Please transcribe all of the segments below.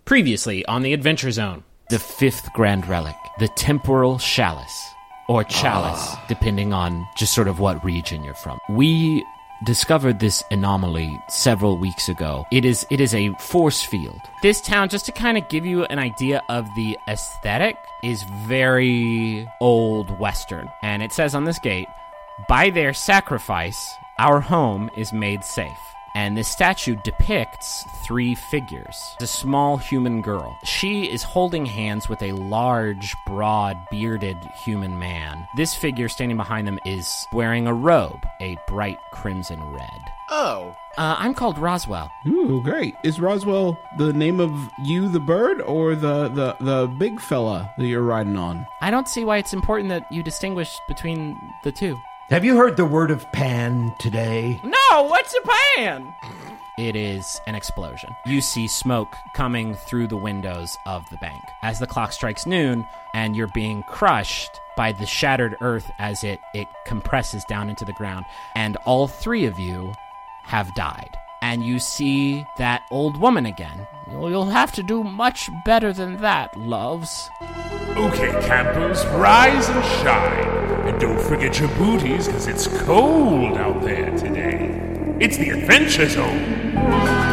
Previously on the Adventure Zone, the fifth grand relic, the temporal chalice, or chalice, depending on just sort of what region you're from. We discovered this anomaly several weeks ago. It is a force field. This town, just to kind of give you an idea of the aesthetic, is very old Western. And it says on this gate, by their sacrifice, our home is made safe. And this statue depicts three figures. A small human girl. She is holding hands with a large, broad, bearded human man. This figure standing behind them is wearing a robe, a bright crimson red. Oh. I'm called Roswell. Ooh, great. Is Roswell the name of you, the bird, or the big fella that you're riding on? I don't see why it's important that you distinguish between the two. Have you heard the word of Pan today? No, what's a pan? It is an explosion. You see smoke coming through the windows of the bank. As the clock strikes noon, and you're being crushed by the shattered earth as it compresses down into the ground, and all three of you have died. And you see that old woman again. You'll have to do much better than that, loves. Okay, campers, rise and shine. And don't forget your booties, because it's cold out there today. It's the Adventure Zone.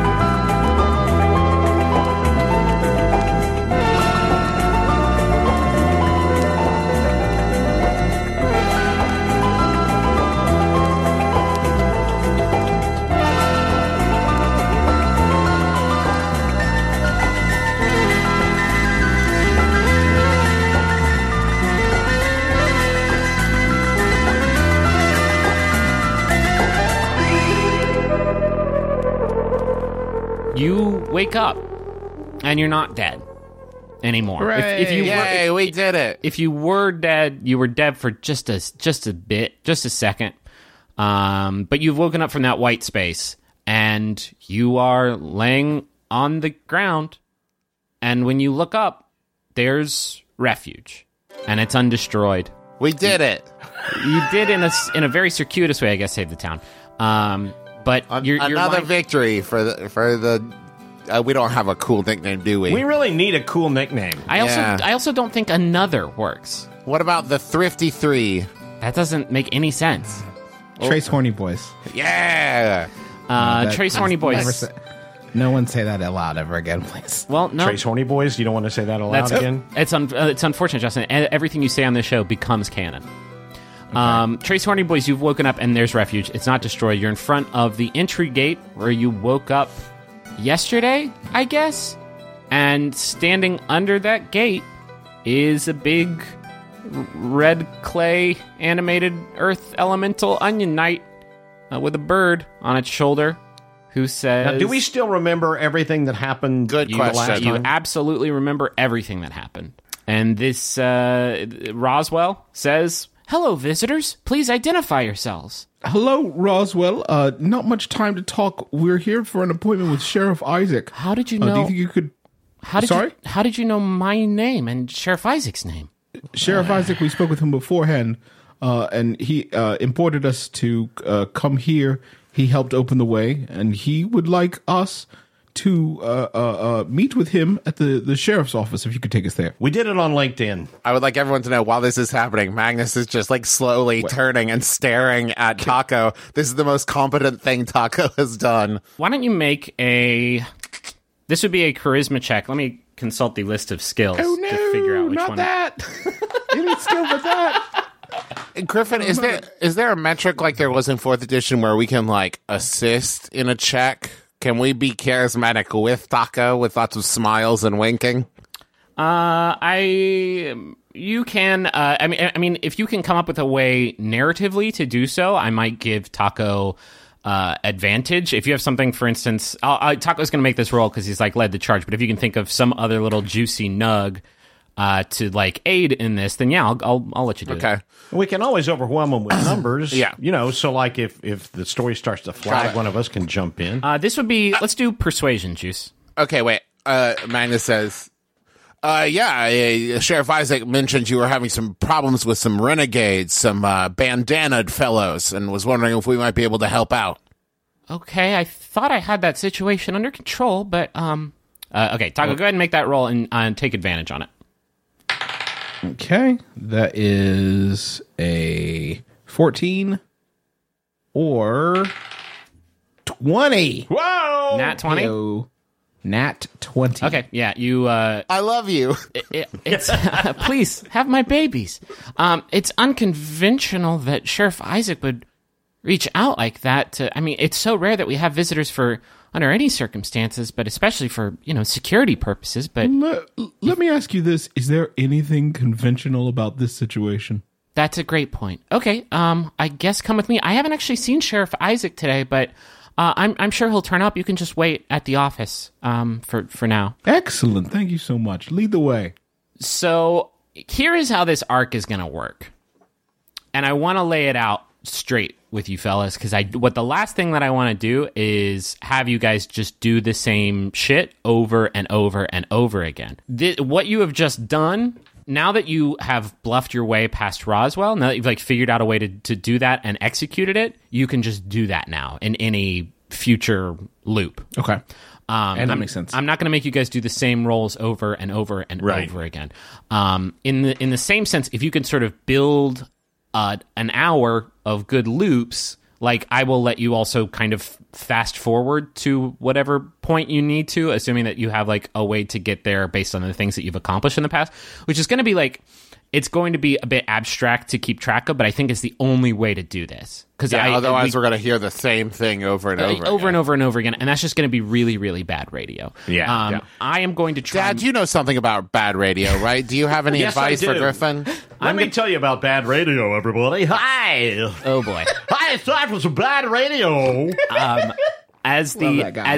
You wake up, and you're not dead anymore. Yay, we did it. If you were dead, you were dead for just a second. But you've woken up from that white space, and you are laying on the ground. And when you look up, there's refuge, and it's undestroyed. We did it. You did in a very circuitous way, I guess, save the town. But you're another victory for the. We don't have a cool nickname, do we? We really need a cool nickname. I also don't think another works. What about the Thrifty Three? That doesn't make any sense. Trace Horny Boys. Yeah. Trace Horny Boys. No one say that out loud ever again, please. Well, no. Trace Horny Boys. You don't want to say that aloud again. It's unfortunate, Justin. Everything you say on this show becomes canon. Okay. Trace Horny Boys, you've woken up and there's refuge. It's not destroyed. You're in front of the entry gate where you woke up yesterday, I guess. And standing under that gate is a big red clay animated earth elemental onion knight with a bird on its shoulder who says... Now, do we still remember everything that happened? Good question. You absolutely remember everything that happened. And this Roswell says... Hello, visitors. Please identify yourselves. Hello, Roswell. Not much time to talk. We're here for an appointment with Sheriff Isaac. How did you know? Do you think you could... How did you know my name and Sheriff Isaac's name? Sheriff Isaac, we spoke with him beforehand, and he imported us to come here. He helped open the way, and he would like us to meet with him at the sheriff's office, if you could take us there. We did it on LinkedIn. I would like everyone to know, while this is happening, Magnus is just like slowly turning and staring at Taco. This is the most competent thing Taco has done. Why don't you make this would be a charisma check. Let me consult the list of skills to figure out which not one. That. You need skill with that. Griffin, is there a metric like there was in 4th edition where we can like assist in a check? Can we be charismatic with Taco with lots of smiles and winking? You can. I mean, if you can come up with a way narratively to do so, I might give Taco advantage. If you have something, for instance, Taco's going to make this roll because he's like led the charge. But if you can think of some other little juicy nug to like aid in this, then yeah, I'll let you do it. Okay. We can always overwhelm them with numbers. Yeah. You know, so like if the story starts to flag, one of us can jump in. This would be, let's do persuasion, Juice. Okay, wait. Magnus says, Sheriff Isaac mentioned you were having some problems with some renegades, some bandanaed fellows, and was wondering if we might be able to help out. Okay, I thought I had that situation under control, but Okay, Taco, go ahead and make that roll and take advantage on it. Okay, that is a 14 or 20. Whoa! Nat 20? Heyo. Nat 20. Okay, yeah, you... I love you. it's please, have my babies. It's unconventional that Sheriff Isaac would reach out like that to... I mean, it's so rare that we have visitors for... under any circumstances, but especially for, security purposes, but... Let me ask you this. Is there anything conventional about this situation? That's a great point. Okay, I guess come with me. I haven't actually seen Sheriff Isaac today, but I'm sure he'll turn up. You can just wait at the office for now. Excellent. Thank you so much. Lead the way. So here is how this arc is going to work. And I want to lay it out straight with you fellas, because the last thing that I want to do is have you guys just do the same shit over and over and over again. What you have just done, now that you have bluffed your way past Roswell, now that you've figured out a way to do that and executed it, you can just do that now in any future loop. Okay. And that makes sense. I'm not going to make you guys do the same roles over and over and over again. In the same sense, if you can sort of build an hour of good loops, I will let you also kind of fast forward to whatever point you need to, assuming that you have a way to get there based on the things that you've accomplished in the past, which is going to be it's going to be a bit abstract to keep track of, but I think it's the only way to do this. Because otherwise we're going to hear the same thing over and over again, and that's just going to be really, really bad radio. Yeah. I am going to try. Dad, you know something about bad radio, right? Do you have any Yes, advice I for do. Griffin? Let me tell you about bad radio, everybody. Hi! Oh boy. Hi, it's time for some bad radio. As the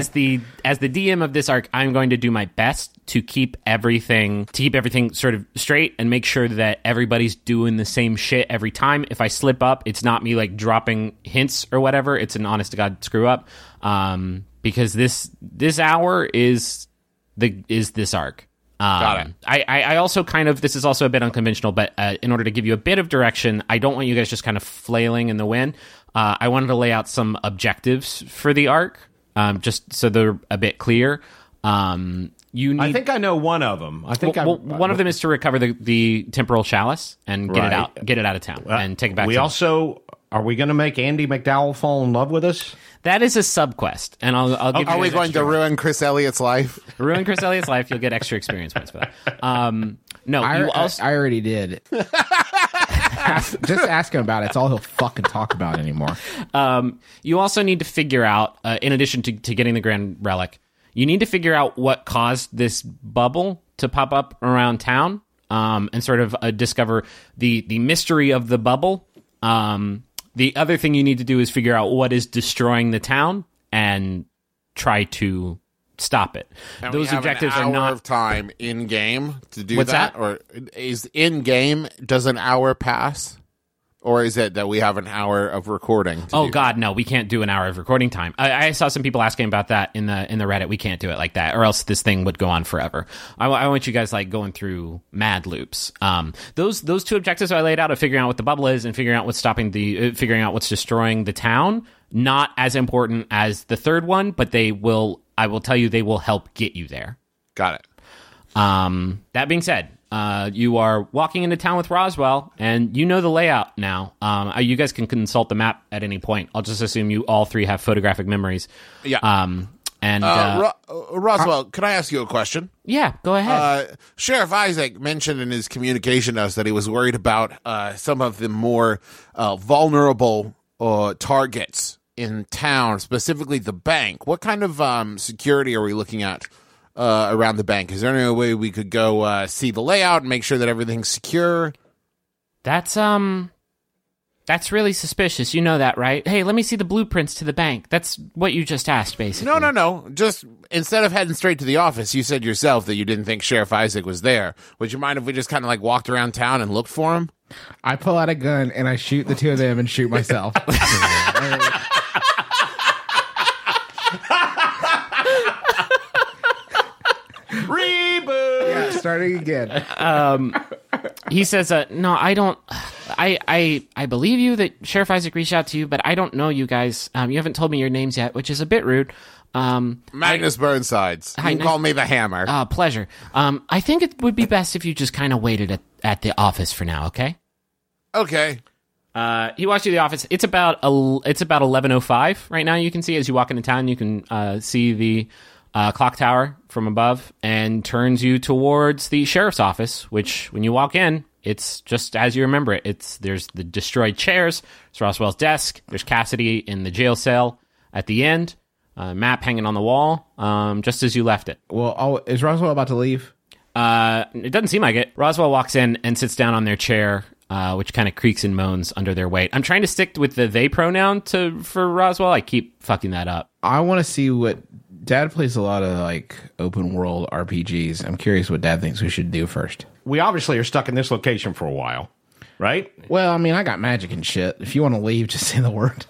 DM of this arc, I'm going to do my best to keep everything sort of straight and make sure that everybody's doing the same shit every time. If I slip up, it's not me dropping hints or whatever. It's an honest to God screw up. Because this hour is this arc. Got it. I also this is also a bit unconventional, but in order to give you a bit of direction, I don't want you guys just kind of flailing in the wind. I wanted to lay out some objectives for the arc, just so they're a bit clear. I think I know one of them. One of them is to recover the temporal chalice and get it out of town and take it back. Are we going to make Andy McDowell fall in love with us? That is a subquest, and I'll give you. Are we going to ruin Chris Elliott's life? Ruin Chris Elliott's life. You'll get extra experience points for that. No, I already did. Just ask him about it. It's all he'll fucking talk about anymore. You also need to figure out, in addition to getting the Grand Relic, you need to figure out what caused this bubble to pop up around town, and sort of discover the mystery of the bubble. The other thing you need to do is figure out what is destroying the town and try to stop it. And those objectives are not of time in game to do What's that? Or is in game? Does an hour pass, or is it that we have an hour of recording? Oh God, no! We can't do an hour of recording time. I saw some people asking about that in the Reddit. We can't do it like that, or else this thing would go on forever. I want you guys going through mad loops. Those two objectives I laid out of figuring out what the bubble is and figuring out what's figuring out what's destroying the town. Not as important as the third one, but I will tell you, they will help get you there. Got it. That being said, you are walking into town with Roswell, and you know the layout now. You guys can consult the map at any point. I'll just assume you all three have photographic memories. Yeah. Roswell, can I ask you a question? Yeah, go ahead. Sheriff Isaac mentioned in his communication to us that he was worried about some of the more vulnerable targets in town, specifically the bank. What kind of security are we looking at around the bank? Is there any way we could go see the layout and make sure that everything's secure? That's really suspicious. You know that, right? Hey, let me see the blueprints to the bank. That's what you just asked, basically. No. Just instead of heading straight to the office, you said yourself that you didn't think Sheriff Isaac was there. Would you mind if we just kind of walked around town and looked for him? I pull out a gun and I shoot the two of them and shoot myself. Reboot! Yeah, starting again. He says, no, I don't... I believe you that Sheriff Isaac reached out to you, but I don't know you guys. You haven't told me your names yet, which is a bit rude. Magnus Burnsides. You can call me the Hammer. Pleasure. I think it would be best if you just kind of waited at the office for now, okay? Okay. He walks you to the office. It's about 11:05 right now. You can see as you walk into town. You can see the clock tower from above, and turns you towards the sheriff's office. Which, when you walk in, it's just as you remember it. There's the destroyed chairs. It's Roswell's desk. There's Cassidy in the jail cell at the end. Map hanging on the wall, just as you left it. Well, is Roswell about to leave? It doesn't seem like it. Roswell walks in and sits down on their chair, which kind of creaks and moans under their weight. I'm trying to stick with the they pronoun for Roswell. I keep fucking that up. I want to see what Dad plays. A lot of like open world RPGs. I'm curious what Dad thinks we should do first. We obviously are stuck in this location for a while, right? Well, I mean, I got magic and shit. If you want to leave, just say the word.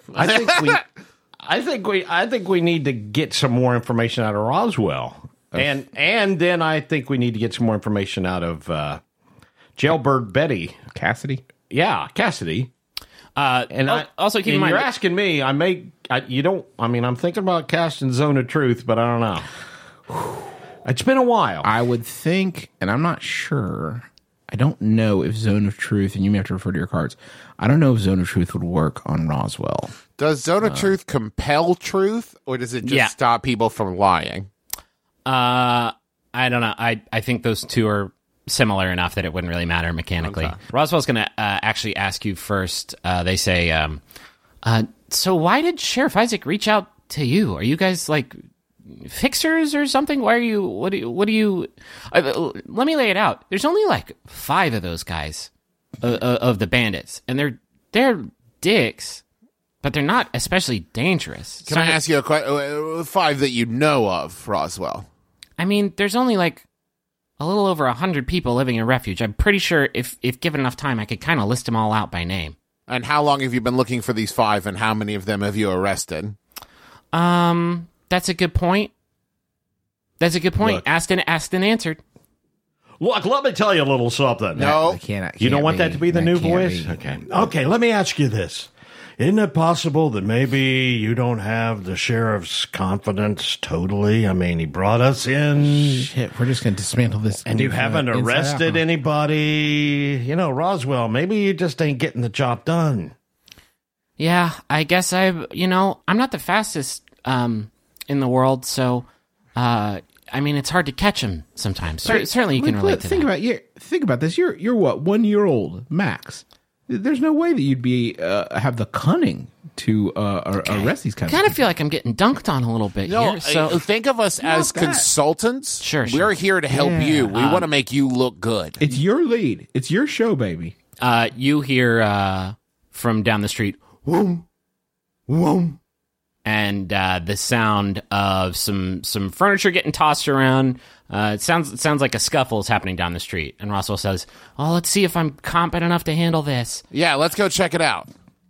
I think we need to get some more information out of Roswell, and then I think we need to get some more information out of Jailbird Betty Cassidy. Yeah, Cassidy. Also keep in mind, you're asking me. I'm thinking about casting Zone of Truth, but I don't know. It's been a while. I would think, and I'm not sure. I don't know if Zone of Truth, and you may have to refer to your cards. I don't know if Zone of Truth would work on Roswell. Does Zone of Truth compel truth, or does it just stop people from lying? I don't know. I think those two are similar enough that it wouldn't really matter mechanically. Okay. Roswell's going to actually ask you first. They say, so why did Sheriff Isaac reach out to you? Are you guys like fixers or something? Why are you? What do you? Let me lay it out. There's only like 5 of those guys of the bandits, and they're dicks. But they're not especially dangerous. Can I ask you a question? 5 that you know of, Roswell? I mean, there's only like a little over 100 people living in refuge. I'm pretty sure if given enough time, I could kind of list them all out by name. And how long have you been looking for these 5, and how many of them have you arrested? That's a good point. Look, asked and answered. Look, let me tell you a little something. No. You don't want that to be the new voice? Okay, let me ask you this. Isn't it possible that maybe you don't have the sheriff's confidence totally? I mean, he brought us in. Shit, we're just going to dismantle this. And you haven't arrested anybody. You know, Roswell, maybe you just ain't getting the job done. Yeah, I guess I'm not the fastest in the world, so, I mean, it's hard to catch him sometimes. Certainly you can relate to that. Think about this. You're what, 1 year old, max. There's no way that you'd be have the cunning to arrest these kinds of people. I kind of feel like I'm getting dunked on a little bit here. So think of us as consultants. Sure. We're here to help you. We want to make you look good. It's your lead. It's your show, baby. You hear from down the street, whoom, whoom, and the sound of some furniture getting tossed around. It sounds like a scuffle is happening down the street. And Roswell says, "Oh, let's see if I'm competent enough to handle this." Yeah, let's go check it out.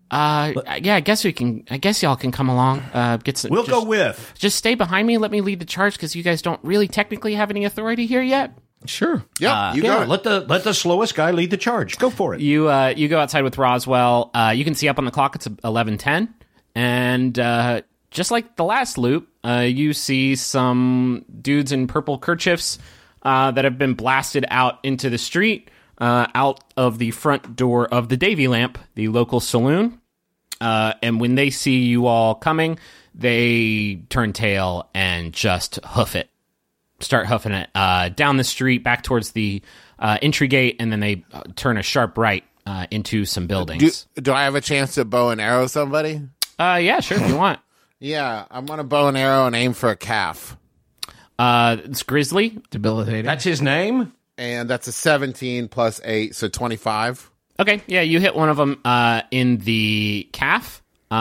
I guess we can. I guess y'all can come along. We'll go with. Just stay behind me. Let me lead the charge because you guys don't really technically have any authority here yet. Sure. Yeah, go. Let the slowest guy lead the charge. Go for it. You go outside with Roswell. You can see up on the clock it's 11:10, and just like the last loop, you see some dudes in purple kerchiefs that have been blasted out into the street, out of the front door of the Davy Lamp, the local saloon. And when they see you all coming, they turn tail and just start hoofing it down the street back towards the entry gate, and then they turn a sharp right into some buildings. Do I have a chance to bow and arrow somebody? Yeah, sure, if you want. Yeah, I'm going to bow and arrow and aim for a calf. It's Grizzly. Debilitating. That's his name? And that's a 17 plus 8, so 25. Okay, yeah, you hit one of them in the calf,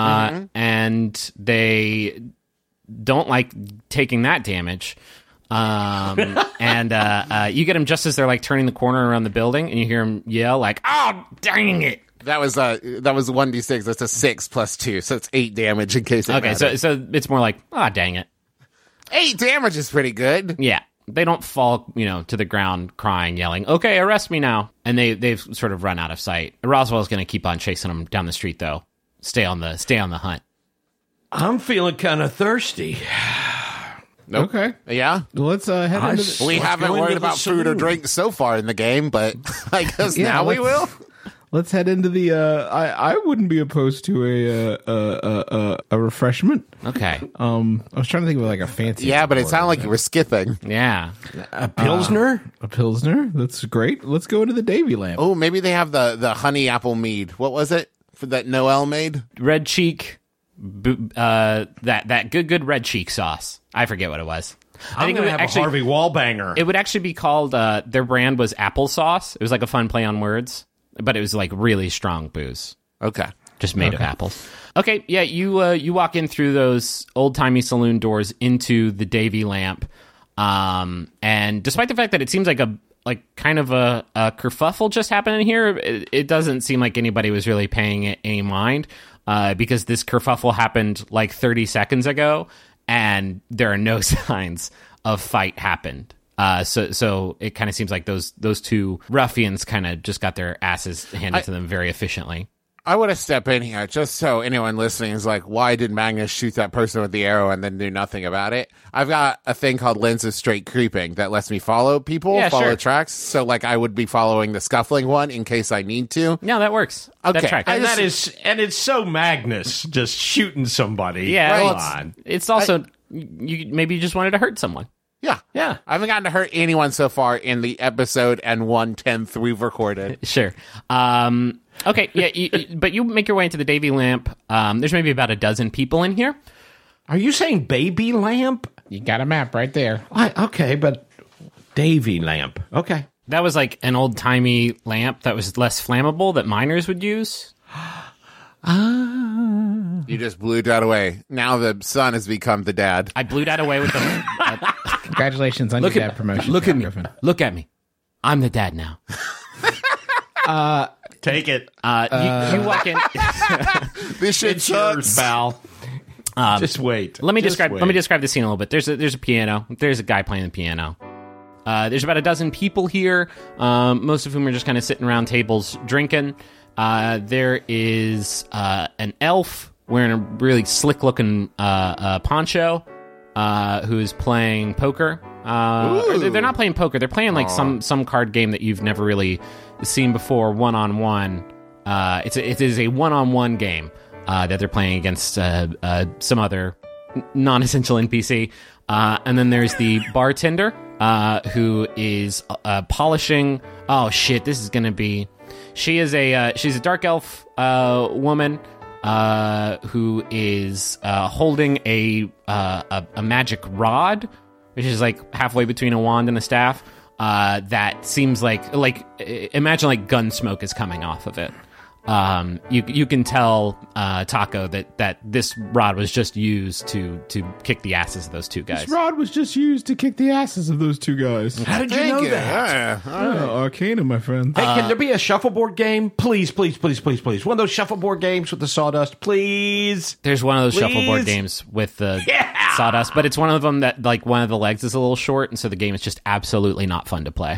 and they don't like taking that damage. And you get them just as they're like turning the corner around the building, and you hear them yell like, "Oh, dang it!" That was 1d6. That's a 6 plus 2, so it's 8 damage in case. Okay, so it's more like, "Ah, dang it." 8 damage is pretty good. Yeah. they don't fall, to the ground crying, yelling, "Okay, arrest me now!" And they've sort of run out of sight. Roswell's going to keep on chasing them down the street, though. Stay on the hunt. I'm feeling kind of thirsty. Nope. Okay. Yeah. Let's head into the... We haven't go worried into the about food or saloon. drink so far in the game, but I guess now we will. Let's head into the. I wouldn't be opposed to a refreshment. Okay. I was trying to think of like a fancy. Yeah, but it word. sounded like you were skipping. Yeah. A Pilsner? A Pilsner. That's great. Let's go into the Davy lamp. Oh, maybe they have the honey apple mead. What was it for that Noel made? Red Cheek, that good Red Cheek sauce. I forget what it was. I think it I'm would going to have a Harvey Wallbanger. It would actually be called, their brand was applesauce. It was like a fun play on words, but it was like really strong booze, Okay. just made of apples. Okay, yeah, you walk in through those old-timey saloon doors into the Davy lamp, and despite the fact that it seems like kind of a kerfuffle just happened in here, it doesn't seem like anybody was really paying it any mind, because this kerfuffle happened like 30 seconds ago, and there are no signs of fight happened. So it kind of seems like those two ruffians kind of just got their asses handed to them very efficiently. I want to step in here just so anyone listening is like, why did Magnus shoot that person with the arrow and then do nothing about it? I've got a thing called Lens of Straight Creeping that lets me follow people, follow sure. tracks. So like I would be following the scuffling one in case I need to. No, that works. Okay. That tracks. And it's so Magnus just shooting somebody. Yeah, Come well, on. it's also maybe you just wanted to hurt someone. Yeah. Yeah. I haven't gotten to hurt anyone so far in the episode and 1/10 we've recorded. Sure. Okay, yeah, but you make your way into the Davy lamp. There's maybe about a dozen people in here. Are you saying baby lamp? You got a map right there. Okay, but Davy lamp. Okay. That was like an old-timey lamp that was less flammable that miners would use. You just blew that away. Now the son has become the dad. I blew that away with the... Congratulations on your dad promotion. Look at me. Griffin. Look at me. I'm the dad now. Take it. You walk in... This shit It's yours, sucks. pal. Just wait. Let me Just describe wait. the scene a little bit. There's a piano. There's a guy playing the piano. There's about a dozen people here, most of whom are just kind of sitting around tables drinking. There is an elf wearing a really slick-looking poncho who is playing poker. Or they're not playing poker. They're playing like some card game that you've never really seen before, one-on-one. It is a one-on-one game that they're playing against some other non-essential NPC. And then there's the bartender who is polishing. Oh shit! This is gonna be. She's a dark elf woman who is holding a magic rod, which is like halfway between a wand and a staff. That seems like imagine like gun smoke is coming off of it. You can tell Taco that this rod was just used to kick the asses of those two guys. This rod was just used to kick the asses of those two guys. How did you know that? Arcana, my friend. Hey, can there be a shuffleboard game? Please, please, please, please, please. One of those shuffleboard games with the sawdust, please. There's one of those Please? shuffleboard games with the sawdust, but it's one of them that like one of the legs is a little short, and so the game is just absolutely not fun to play.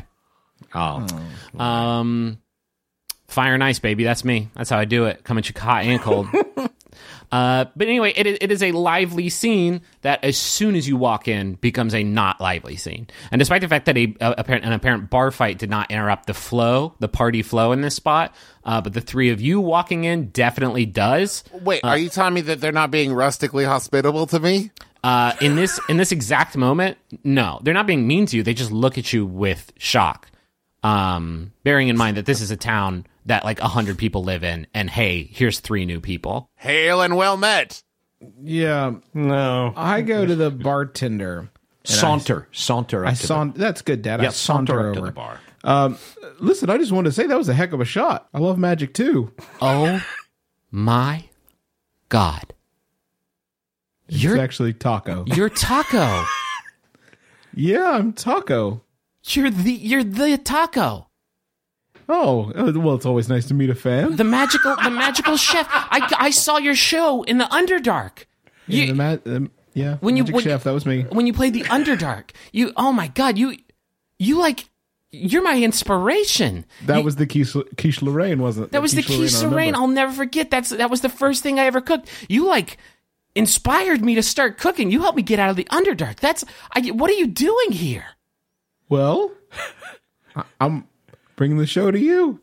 Fire and ice, baby. That's me. That's how I do it. Come at you hot and cold. But anyway, it is a lively scene that as soon as you walk in becomes a not lively scene. And despite the fact that an apparent bar fight did not interrupt the party flow in this spot, but the three of you walking in definitely does. Wait, are you telling me that they're not being rustically hospitable to me? In this exact moment, no. They're not being mean to you. They just look at you with shock. Bearing in mind that this is a town that like 100 people live in, and hey, here's 3 new people. Hail and well met. Yeah. No. I go to the bartender. Saunter. That's good, Dad. Yeah, I saunter up to over. the bar. Listen, I just wanted to say that was a heck of a shot. I love magic too. Oh my God. It's You're actually Taco. You're Taco. Yeah, I'm Taco. You're the Taco. Oh, well, it's always nice to meet a fan. The magical chef. I saw your show in the Underdark. Yeah, Yeah, When Magic Chef, that was me. When you played the Underdark, oh my god, you're my inspiration. That was the quiche Lorraine, wasn't it? That was the quiche Lorraine. I'll never forget. That was the first thing I ever cooked. You inspired me to start cooking. You helped me get out of the Underdark. What are you doing here? Well, I'm bringing the show to you.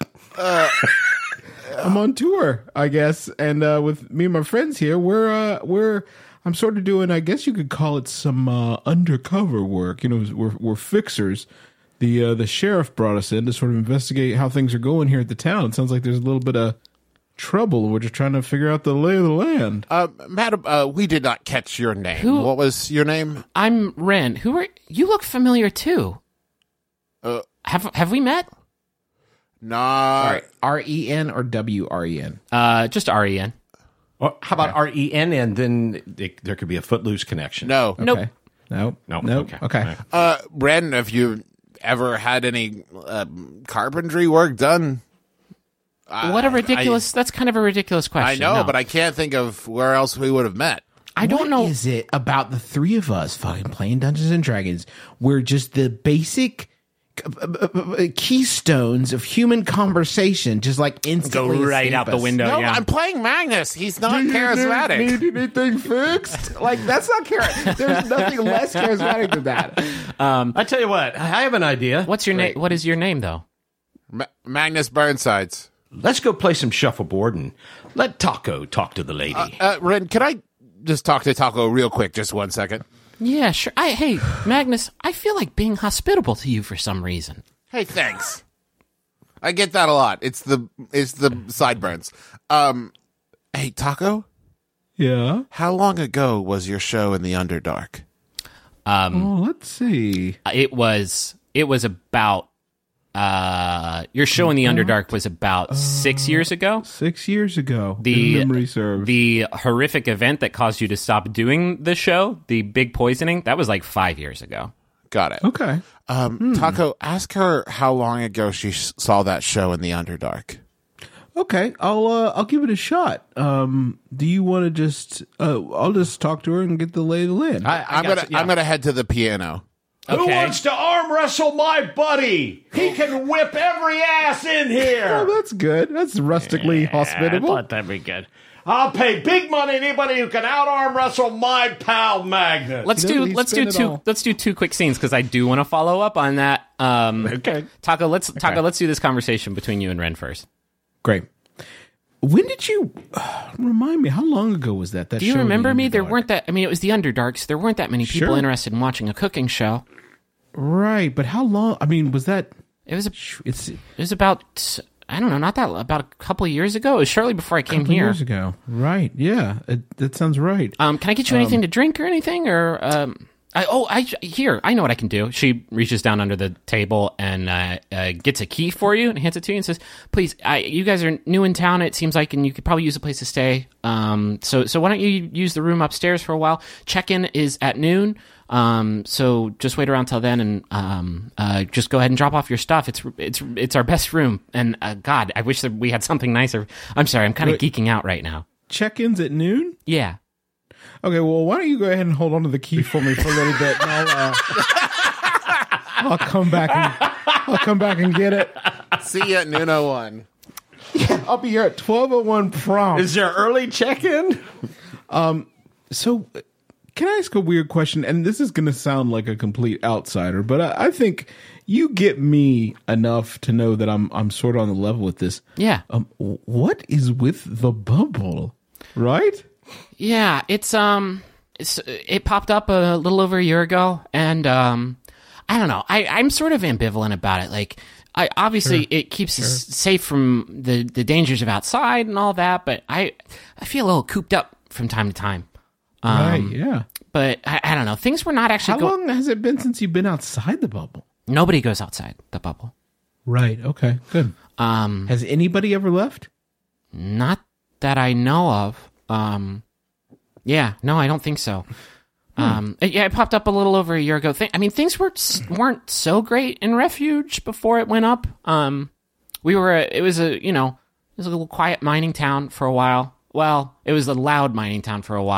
I'm on tour, I guess, and with me and my friends here, I'm sort of doing, I guess you could call it some undercover work. You know, we're fixers. The sheriff brought us in to sort of investigate how things are going here at the town. It sounds like there's a little bit of trouble. We're just trying to figure out the lay of the land. Madam, we did not catch your name. What was your name? I'm Ren. You look familiar too. Have we met? No. Sorry, R-E-N or W-R-E-N? Just R-E-N. Well, how about R-E-N, and then there could be a Footloose connection? No. Nope. Nope. Okay. Ren, have you ever had any carpentry work done? What a ridiculous... that's kind of a ridiculous question. I know, No. but I can't think of where else we would have met. I don't know. What is it about the three of us fucking playing Dungeons and Dragons? We're just the basic keystones of human conversation, just like instantly Go right escape out the us. window. No, yeah. I'm playing Magnus. He's not charismatic. Need anything fixed? Like, that's not There's nothing less charismatic than that. I tell you what, I have an idea. What's your name? What is your name, though? Magnus Burnsides. Let's go play some shuffleboard and let Taco talk to the lady. Ren, can I just talk to Taco real quick? Just 1 second. Yeah, sure. Hey, Magnus, I feel like being hospitable to you for some reason. Hey, thanks. I get that a lot. It's the sideburns. Hey, Taco, Yeah. how long ago was your show in the Underdark? Let's see. It was about your show in the Underdark was about 6 years ago. 6 years ago. The if memory serves. The horrific event that caused you to stop doing the show, the big poisoning, that was like 5 years ago. Got it. Okay. Taco, ask her how long ago she saw that show in the Underdark. Okay, I'll give it a shot. Do you want to just? I'll just talk to her and get the lay of the land. I'm gonna head to the piano. Who wants to arm wrestle my buddy? He can whip every ass in Oh, here. that's good. That's rustically hospitable. that'd be good. I'll pay big money to anybody who can out arm wrestle my pal Magnus. Let's do two quick scenes because I do want to follow up on that. Okay. Taco, let's do this conversation between you and Ren first. Great. When did you remind me? How long ago was that? Do you remember me? There weren't that. I mean, it was the Underdarks. There weren't that many people Sure. interested in watching a cooking show. Right, but how long? I mean, was that? It was about I don't know, not that about a couple of years ago. It was shortly before I came here. Years ago, right? Yeah, that sounds right. Can I get you anything to drink or anything? Or I know what I can do. She reaches down under the table and gets a key for you and hands it to you and says, "Please, you guys are new in town. It seems like, and you could probably use a place to stay. So why don't you use the room upstairs for a while? Check-in is at noon. So just wait around till then and just go ahead and drop off your stuff. It's our best room. And God, I wish that we had something nicer. I'm sorry, I'm kind of geeking out right now. Check-ins at noon. Yeah." Okay, well, why don't you go ahead and hold on to the key for me for a little bit, and I'll come back and get it. See you at noon 01. I'll be here at 12:01 prompt. Is there early check-in? So, can I ask a weird question? And this is going to sound like a complete outsider, but I think you get me enough to know that I'm sort of on the level with this. Yeah. What is with the bubble? Right? Yeah, it popped up a little over a year ago, and I don't know. I'm sort of ambivalent about it. Like, it keeps us safe from the dangers of outside and all that, but I feel a little cooped up from time to time. Right, yeah. But I don't know. Things were not actually. How long has it been since you've been outside the bubble? Nobody goes outside the bubble. Right. Okay. Good. Has anybody ever left? Not that I know of. Yeah, no, I don't think so. It popped up a little over a year ago. Things weren't so great in Refuge before it went up. It was a little quiet mining town for a while. Well, it was a loud mining town for a while.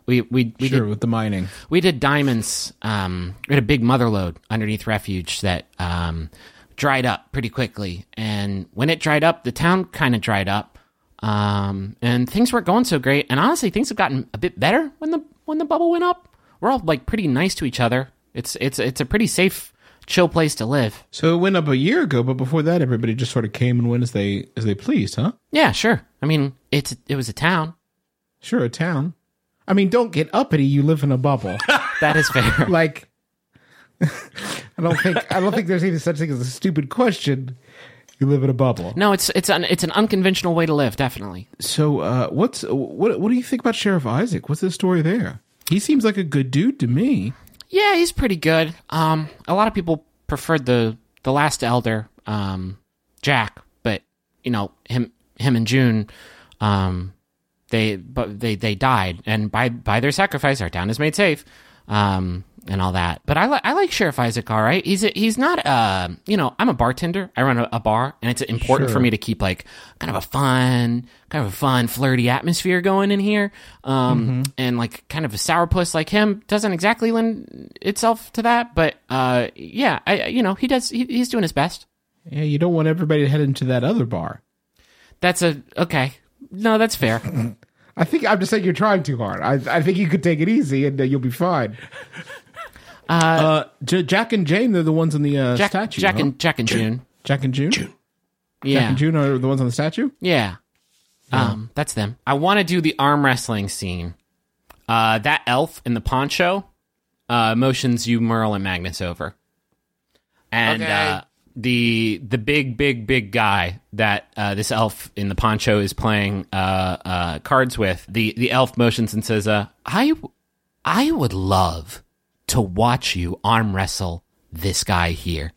We Sure, did, with the mining. we did diamonds. We had a big mother lode underneath refuge that dried up pretty quickly, and when it dried up, the town kind of dried up, and things weren't going so great. And honestly, things have gotten a bit better when the bubble went up. We're all like pretty nice to each other. It's a pretty safe, chill place to live. So it went up a year ago, but before that, everybody just sort of came and went as they pleased, huh? Yeah, sure. I mean, it was a town. Sure, a town. I mean, don't get uppity. You live in a bubble. That is fair. Like, I don't think there's even such thing as a stupid question. You live in a bubble. No, it's an unconventional way to live, definitely. So, what do you think about Sheriff Isaac? What's the story there? He seems like a good dude to me. Yeah, he's pretty good. A lot of people preferred the last elder, Jack, but you know him and June, they died, and by their sacrifice, our town is made safe, and all that. But I like Sheriff Isaac. All right, he's not I'm a bartender. I run a bar, and it's important for me to keep like kind of a fun, flirty atmosphere going in here. And like kind of a sourpuss like him doesn't exactly lend itself to that. But he's doing his best. Yeah, you don't want everybody to head into that other bar. Okay. No, that's fair. I think I'm just saying you're trying too hard. I think you could take it easy and you'll be fine. Jack and Jane, they're the ones in the statue. Jack and June. Jack and June? Yeah. Jack and June are the ones on the statue? Yeah. That's them. I want to do the arm wrestling scene. That elf in the poncho motions you, Merle, and Magnus over. And the big guy that this elf in the poncho is playing cards with, the elf motions and says, I would love to watch you arm wrestle this guy here.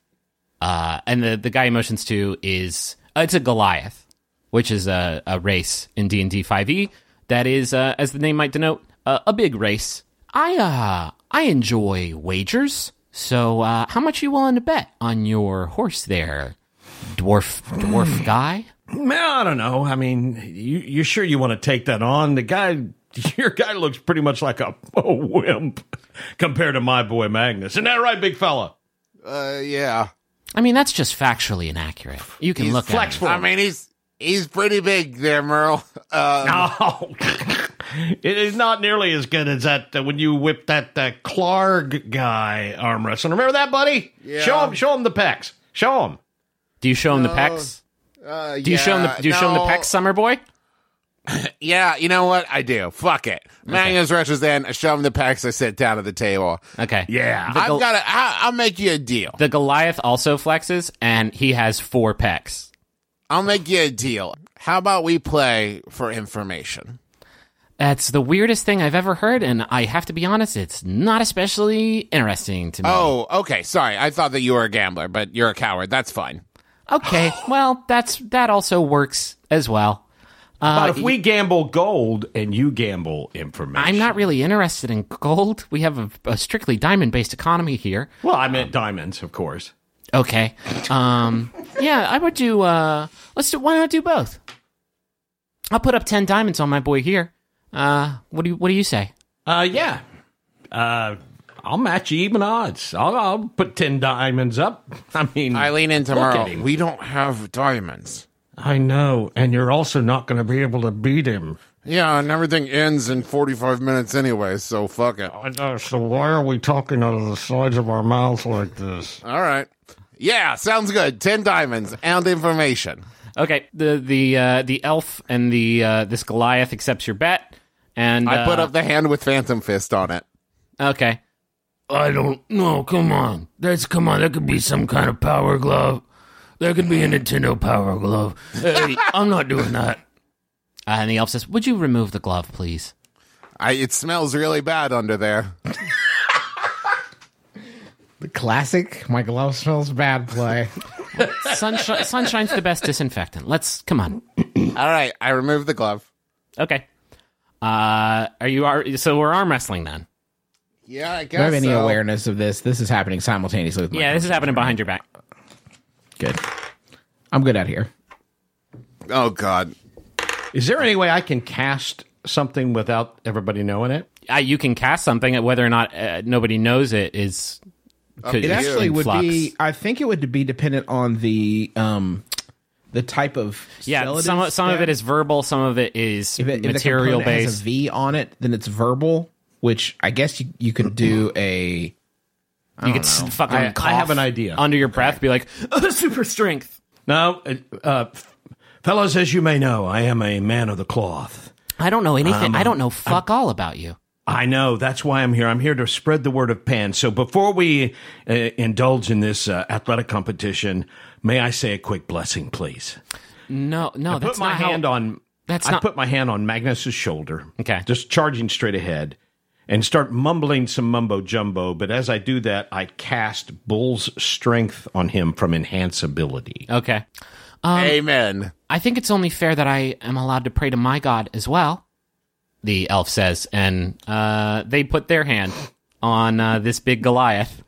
And the guy he motions to is it's a Goliath, which is a race in D&D 5e that is, as the name might denote, a big race. I enjoy wagers. So, how much are you willing to bet on your horse there, dwarf guy? I don't know. I mean, you sure you want to take that on? Your guy looks pretty much like a wimp compared to my boy Magnus. Isn't that right, big fella? Yeah. I mean, that's just factually inaccurate. You can look at him. I mean, he's pretty big there, Merle. No. It is not nearly as good as that when you whipped that Clark guy arm wrestling. Remember that, buddy? Yeah. Show him the pecs. Show him. Do you show him the pecs? Do you show him the pecs, Summer Boy? Yeah, you know what? I do. Fuck it. Magnus rushes in. I show him the pecs. I sit down at the table. Okay. Yeah. I'll make you a deal. The Goliath also flexes, and he has 4 pecs. I'll make you a deal. How about we play for information? That's the weirdest thing I've ever heard, and I have to be honest, it's not especially interesting to me. Oh, okay. Sorry. I thought that you were a gambler, but you're a coward. That's fine. Okay. Well, that also works as well. But if we gamble gold and you gamble information. I'm not really interested in gold. We have a strictly diamond-based economy here. Well, I meant diamonds, of course. Okay. Yeah, I would do, why not do both? I'll put up 10 diamonds on my boy here. What do you say? Yeah. I'll match you even odds. I'll put 10 diamonds up. I mean, I lean into look Merle. at him. We don't have diamonds. I know, and you're also not going to be able to beat him. Yeah, and everything ends in 45 minutes anyway, so fuck it. I know, so why are we talking out of the sides of our mouths like this? All right. Yeah, sounds good. 10 diamonds and information. Okay, the elf and this Goliath accepts your bet, and I put up the hand with Phantom Fist on it. Okay. I don't know. Come on. That could be some kind of power glove. There could be a Nintendo Power Glove. Hey, I'm not doing that. And the elf says, would you remove the glove, please? It smells really bad under there. The classic, my glove smells bad play. Sunshine's the best disinfectant. Come on. All right, I removed the glove. Okay. So we're arm wrestling then? Yeah, I guess Do you have any so. awareness of this? This is happening simultaneously with my Yeah, this is happening behind your back. Good. I'm good out here. Oh, God. Is there any way I can cast something without everybody knowing it? You can cast something, whether or not nobody knows it is. It actually would be. I think it would be dependent on the type of spell. Some of it is verbal, some of it is material if based. Has a V on it, then it's verbal. Which I guess you could do a. You could fucking cough I have an idea. under your breath, be like, super strength. Now, fellas, as you may know, I am a man of the cloth. I don't know anything. I don't know all about you. I know. That's why I'm here. I'm here to spread the word of Pan. So before we indulge in this athletic competition, may I say a quick blessing, please? No, I that's put my not hand how, on. That's I not. put my hand on Magnus's shoulder. Okay. Just charging straight ahead. And start mumbling some mumbo-jumbo, but as I do that, I cast Bull's Strength on him from Enhance Ability. Okay. Amen. I think it's only fair that I am allowed to pray to my god as well, the elf says, and they put their hand on this big Goliath.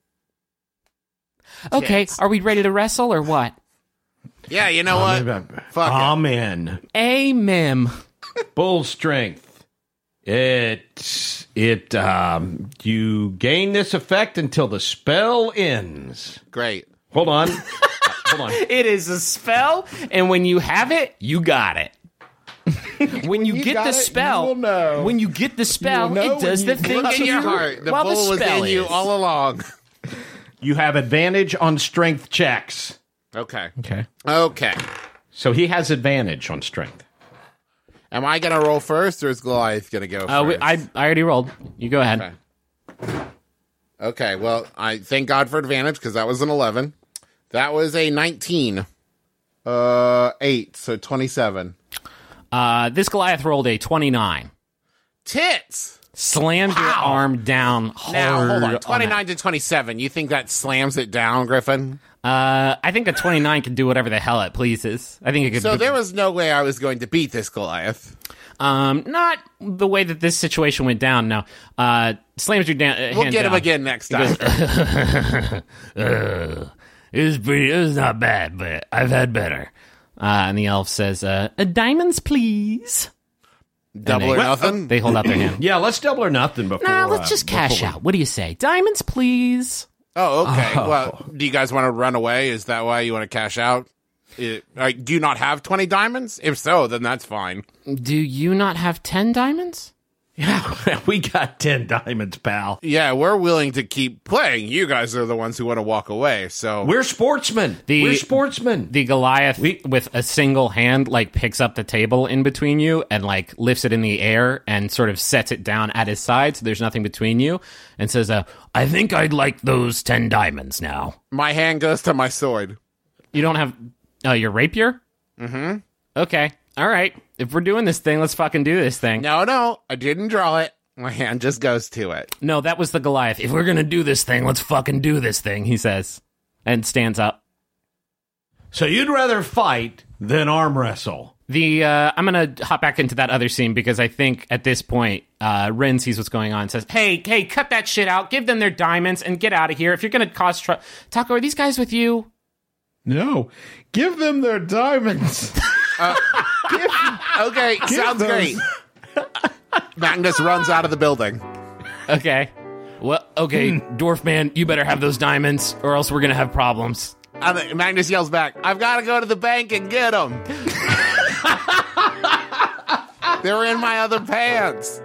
Okay, Yes. Are we ready to wrestle or what? Yeah, you know what? Fuck it. Amen. Amen. Bull Strength. You gain this effect until the spell ends. Great. Hold on. Hold on. It is a spell, and when you have it, you got it. When you get got the it, spell, you will know. when you get the spell, You will know it does when the you thing Look to in your you heart. The while bull was spell in you is. all along. You have advantage on strength checks. Okay. Okay. Okay. So he has advantage on strength. Am I going to roll first, or is Goliath going to go first? I already rolled. You go ahead. Okay, well, I thank God for advantage, because that was an 11. That was a 19. 8, so 27. This Goliath rolled a 29. Tits! Slammed your arm down hard. Now, hold on. it. 29 to 27. You think that slams it down, Griffin? I think a 29 can do whatever the hell it pleases. I think it could. So there was no way I was going to beat this Goliath. Not the way that this situation went down. No, slams your We'll get him again next time. It was not bad, but I've had better. And the elf says, diamonds, please. Double or nothing? They hold out their hand. Yeah, let's double or nothing before. Nah, let's just cash out. What do you say? Diamonds, please. Oh, okay. Well, do you guys want to run away? Is that why you want to cash out? Do you not have 20 diamonds? If so, then that's fine. Do you not have 10 diamonds? Yeah, we got 10 diamonds, pal. Yeah, we're willing to keep playing. You guys are the ones who want to walk away, so... We're sportsmen. We're sportsmen. The Goliath, with a single hand, picks up the table in between you and, lifts it in the air and sort of sets it down at his side so there's nothing between you and says, I think I'd like those 10 diamonds now. My hand goes to my sword. You don't have your rapier? Mm-hmm. Okay. All right. If we're doing this thing, let's fucking do this thing. No, I didn't draw it. My hand just goes to it. No, that was the Goliath. If we're going to do this thing, let's fucking do this thing, he says. And stands up. So you'd rather fight than arm wrestle? I'm going to hop back into that other scene because I think at this point, Ren sees what's going on and says, hey, cut that shit out. Give them their diamonds and get out of here. If you're going to cause trouble. Taco, are these guys with you? No. Give them their diamonds. Okay, sounds great. Magnus runs out of the building. Okay. Well, okay, Dwarf Man, you better have those diamonds or else we're going to have problems. Magnus yells back, I've got to go to the bank and get them. They're in my other pants.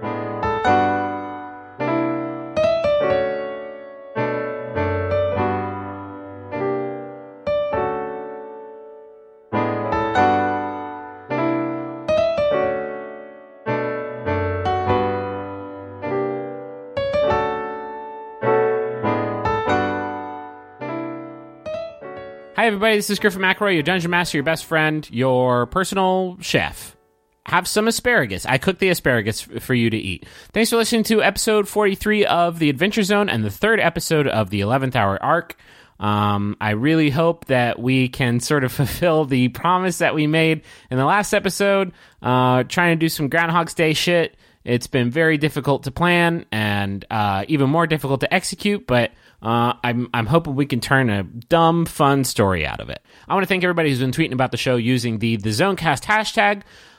Hi, everybody. This is Griffin McElroy, your dungeon master, your best friend, your personal chef. Have some asparagus. I cooked the asparagus for you to eat. Thanks for listening to episode 43 of The Adventure Zone and the third episode of the 11th Hour Arc. I really hope that we can sort of fulfill the promise that we made in the last episode, trying to do some Groundhog's Day shit. It's been very difficult to plan and even more difficult to execute, but I'm hoping we can turn a dumb, fun story out of it. I want to thank everybody who's been tweeting about the show using the ZoneCast hashtag.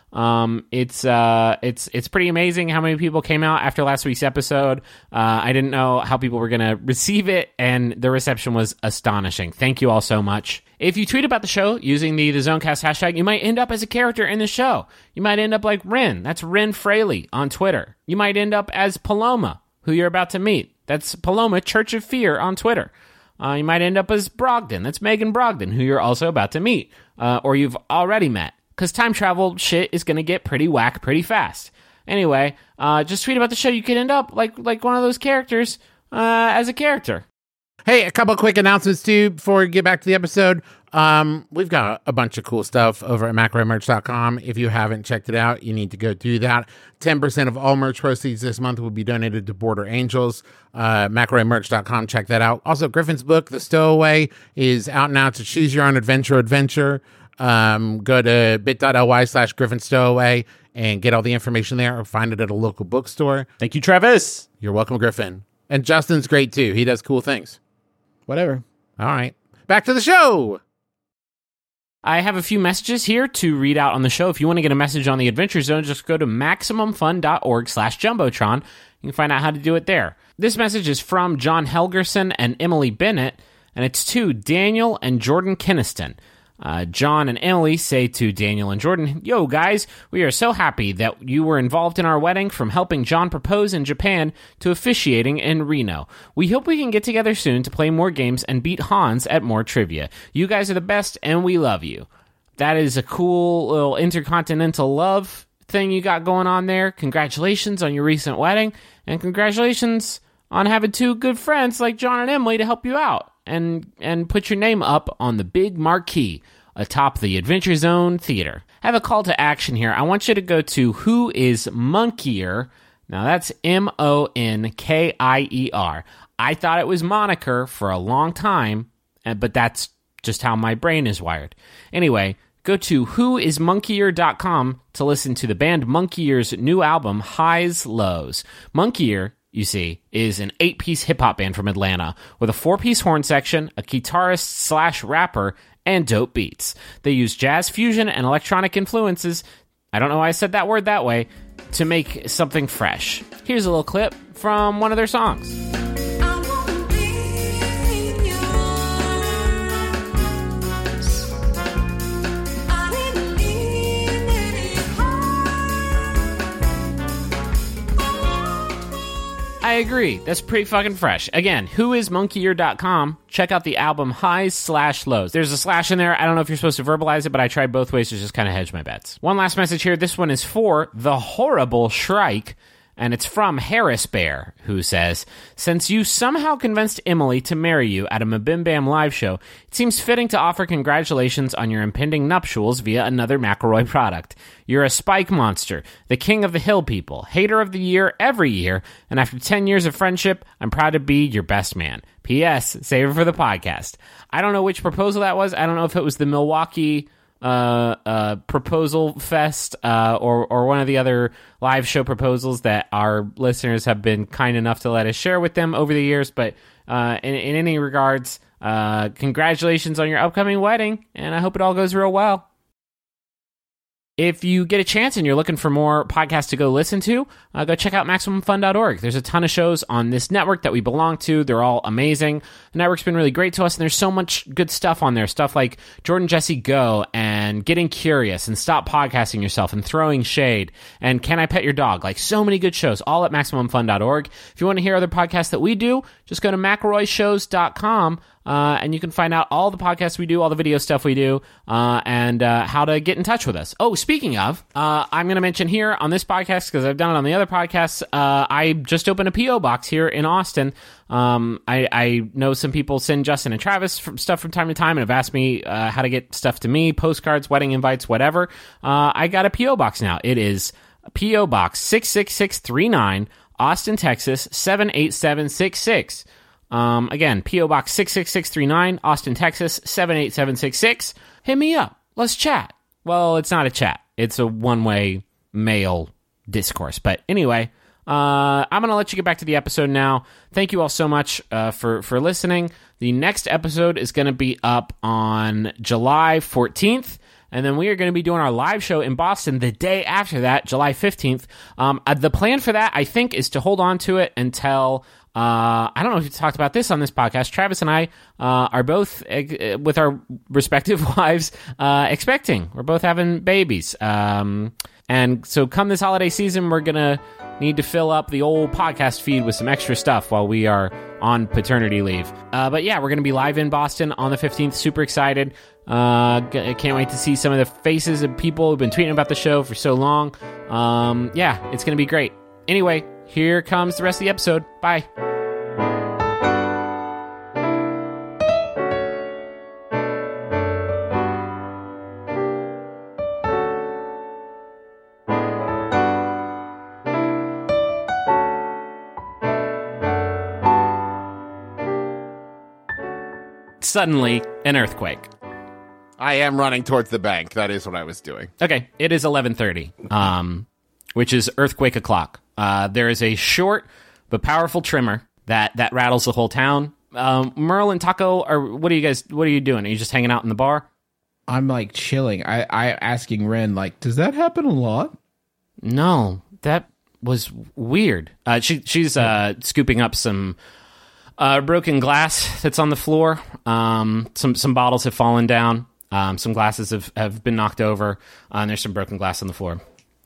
It's pretty amazing how many people came out after last week's episode. I didn't know how people were going to receive it, and the reception was astonishing. Thank you all so much. If you tweet about the show using the Zonecast hashtag, you might end up as a character in the show. You might end up like Rin. That's Rin Fraley on Twitter. You might end up as Paloma, who you're about to meet. That's Paloma Church of Fear on Twitter. You might end up as Brogdon. That's Megan Brogdon, who you're also about to meet, or you've already met. Because time travel shit is going to get pretty whack pretty fast. Anyway, just tweet about the show. You could end up like one of those characters as a character. Hey, a couple quick announcements, too, before we get back to the episode. We've got a bunch of cool stuff over at McElroyMerch.com. If you haven't checked it out, you need to go do that. 10% of all merch proceeds this month will be donated to Border Angels. McElroyMerch.com, check that out. Also, Griffin's book, The Stowaway, is out now to choose your own adventure. Go to bit.ly/GriffinStowaway and get all the information there, or find it at a local bookstore. Thank you, Travis. You're welcome, Griffin. And Justin's great, too. He does cool things. Whatever. All right. Back to the show. I have a few messages here to read out on the show. If you want to get a message on the Adventure Zone, just go to MaximumFun.org/Jumbotron. You can find out how to do it there. This message is from John Helgerson and Emily Bennett, and it's to Daniel and Jordan Kinniston. John and Emily say to Daniel and Jordan, "Yo, guys, we are so happy that you were involved in our wedding, from helping John propose in Japan to officiating in Reno. We hope we can get together soon to play more games and beat Hans at more trivia. You guys are the best, and we love you." That is a cool little intercontinental love thing you got going on there. Congratulations on your recent wedding, and congratulations on having two good friends like John and Emily to help you out and put your name up on the big marquee atop the Adventure Zone Theater. I have a call to action here. I want you to go to Who is Monkier. Now that's Monkier. I thought it was moniker for a long time, but that's just how my brain is wired. Anyway, go to whoismonkier.com to listen to the band Monkeyer's new album, Highs Lows. Monkier, you see, is an 8-piece hip-hop band from Atlanta with a 4-piece horn section, a guitarist/rapper, and dope beats. They use jazz fusion and electronic influences, I don't know why I said that word that way, to make something fresh. Here's a little clip from one of their songs. I agree. That's pretty fucking fresh. Again, whoismonkier.com. Check out the album Highs/Lows. There's a slash in there. I don't know if you're supposed to verbalize it, but I tried both ways to just kind of hedge my bets. One last message here. This one is for The Horrible Shrike, and it's from Harris Bear, who says, "Since you somehow convinced Emily to marry you at a Mabim Bam live show, it seems fitting to offer congratulations on your impending nuptials via another McElroy product. You're a spike monster, the king of the hill people, hater of the year every year, and after 10 years of friendship, I'm proud to be your best man. P.S. Save it for the podcast." I don't know which proposal that was. I don't know if it was the Milwaukee proposal fest or one of the other live show proposals that our listeners have been kind enough to let us share with them over the years, but in any regards, congratulations on your upcoming wedding, and I hope it all goes real well. If you get a chance and you're looking for more podcasts to go listen to, go check out MaximumFun.org. There's a ton of shows on this network that we belong to. They're all amazing. The network's been really great to us, and there's so much good stuff on there. Stuff like Jordan Jesse Go and Getting Curious and Stop Podcasting Yourself and Throwing Shade and Can I Pet Your Dog? Like, so many good shows, all at MaximumFun.org. If you want to hear other podcasts that we do, just go to McElroyShows.com. And you can find out all the podcasts we do, all the video stuff we do, and how to get in touch with us. Oh, speaking of, I'm going to mention here on this podcast, because I've done it on the other podcasts, I just opened a P.O. box here in Austin. I know some people send Justin and Travis stuff from time to time and have asked me how to get stuff to me, postcards, wedding invites, whatever. I got a P.O. box now. It is P.O. Box 66639, Austin, Texas, 78766. Again, P.O. Box 66639, Austin, Texas, 78766. Hit me up. Let's chat. Well, it's not a chat. It's a one-way mail discourse. But anyway, I'm going to let you get back to the episode now. Thank you all so much for listening. The next episode is going to be up on July 14th. And then we are going to be doing our live show in Boston the day after that, July 15th. The plan for that, I think, is to hold on to it until... I don't know if you talked about this on this podcast. Travis and I are both, with our respective wives, expecting. We're both having babies. And so come this holiday season, we're going to need to fill up the old podcast feed with some extra stuff while we are on paternity leave. But yeah, we're going to be live in Boston on the 15th. Super excited. Can't wait to see some of the faces of people who've been tweeting about the show for so long. Yeah, it's going to be great. Anyway, here comes the rest of the episode. Bye. Suddenly, an earthquake. I am running towards the bank. That is what I was doing. Okay, it is 11:30, which is earthquake o'clock. There is a short but powerful tremor that rattles the whole town. Merle and Taco, what are you doing? Are you just hanging out in the bar? I'm like chilling. I asking Ren, like, does that happen a lot? No, that was weird. She's scooping up some broken glass that's on the floor. Some bottles have fallen down. Some glasses have been knocked over, and there's some broken glass on the floor.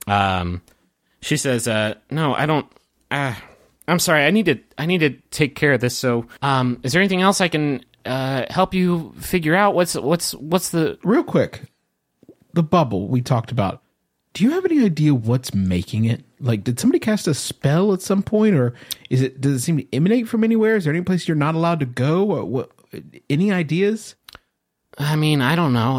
She says, "No, I don't. I'm sorry. I need to take care of this. So, is there anything else I can help you figure out? What's the real quick? The bubble we talked about. Do you have any idea what's making it? Like, did somebody cast a spell at some point, or does it seem to emanate from anywhere? Is there any place you're not allowed to go? Or what? Any ideas? I mean, I don't know.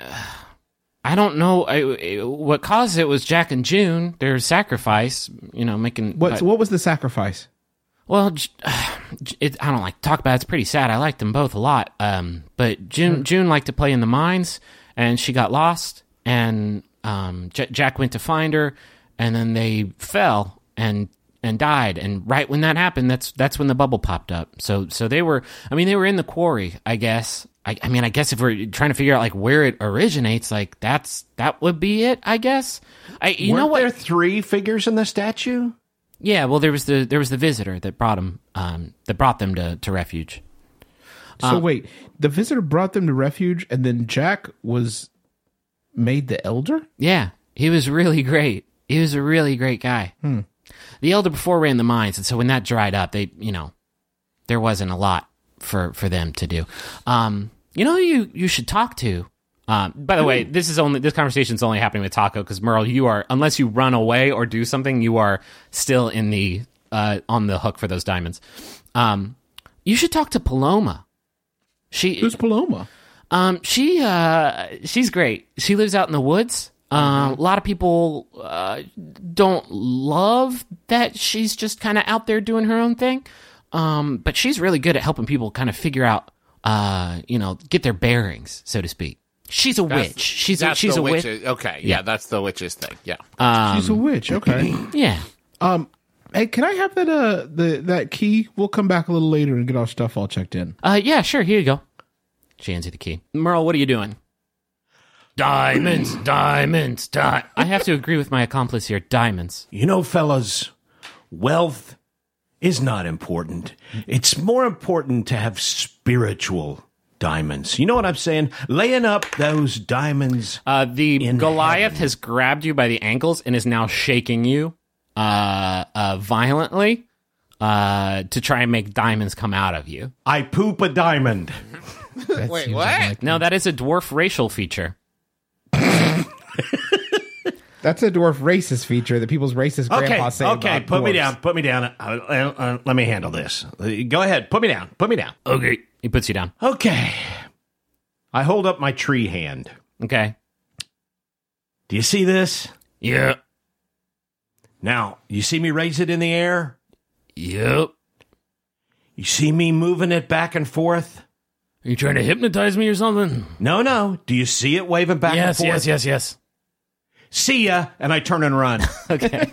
I don't know. What caused it was Jack and June. Their sacrifice, making... What was the sacrifice? Well, I don't like to talk about it. It's pretty sad. I liked them both a lot. But June liked to play in the mines, and she got lost, and Jack went to find her, and then they fell and died. And right when that happened, that's when the bubble popped up. So they were in the quarry, I guess. I guess if we're trying to figure out like where it originates, like that would be it, I guess. Weren't there 3 figures in the statue? Yeah, well, there was the visitor that brought them to refuge. So wait, the visitor brought them to refuge, and then Jack was made the elder? Yeah, he was really great. He was a really great guy. The elder before ran the mines, and so when that dried up, there wasn't a lot for them to do. You should talk to. By the way, this conversation is only happening with Taco because Merle, you are, unless you run away or do something, you are still in the on the hook for those diamonds. You should talk to Paloma. Who's Paloma? She's great. She lives out in the woods. A lot of people don't love that she's just kind of out there doing her own thing. But she's really good at helping people kind of figure out, get their bearings, so to speak. She's a witch. She's a witch. Okay, yeah, that's the witch's thing. Yeah, she's a witch. Okay, yeah. Hey, can I have that key? We'll come back a little later and get our stuff all checked in. Yeah, sure. Here you go. She hands you the key. Merle, what are you doing? Diamonds. I have to agree with my accomplice here. Diamonds. Fellas, wealth is not important. It's more important to have spiritual diamonds. You know what I'm saying? Laying up those diamonds. The Goliath has grabbed you by the ankles and is now shaking you violently to try and make diamonds come out of you. I poop a diamond. Wait, what? No, that is a dwarf racial feature. That's a dwarf racist feature that people's racist grandpa say about put dwarves. me down. Let me handle this. Go ahead, put me down. Okay. He puts you down. Okay. I hold up my tree hand. Okay. Do you see this? Yeah. Now, you see me raise it in the air? Yep. You see me moving it back and forth? Are you trying to hypnotize me or something? No. Do you see it waving back and forth? Yes. See ya, and I turn and run. Okay.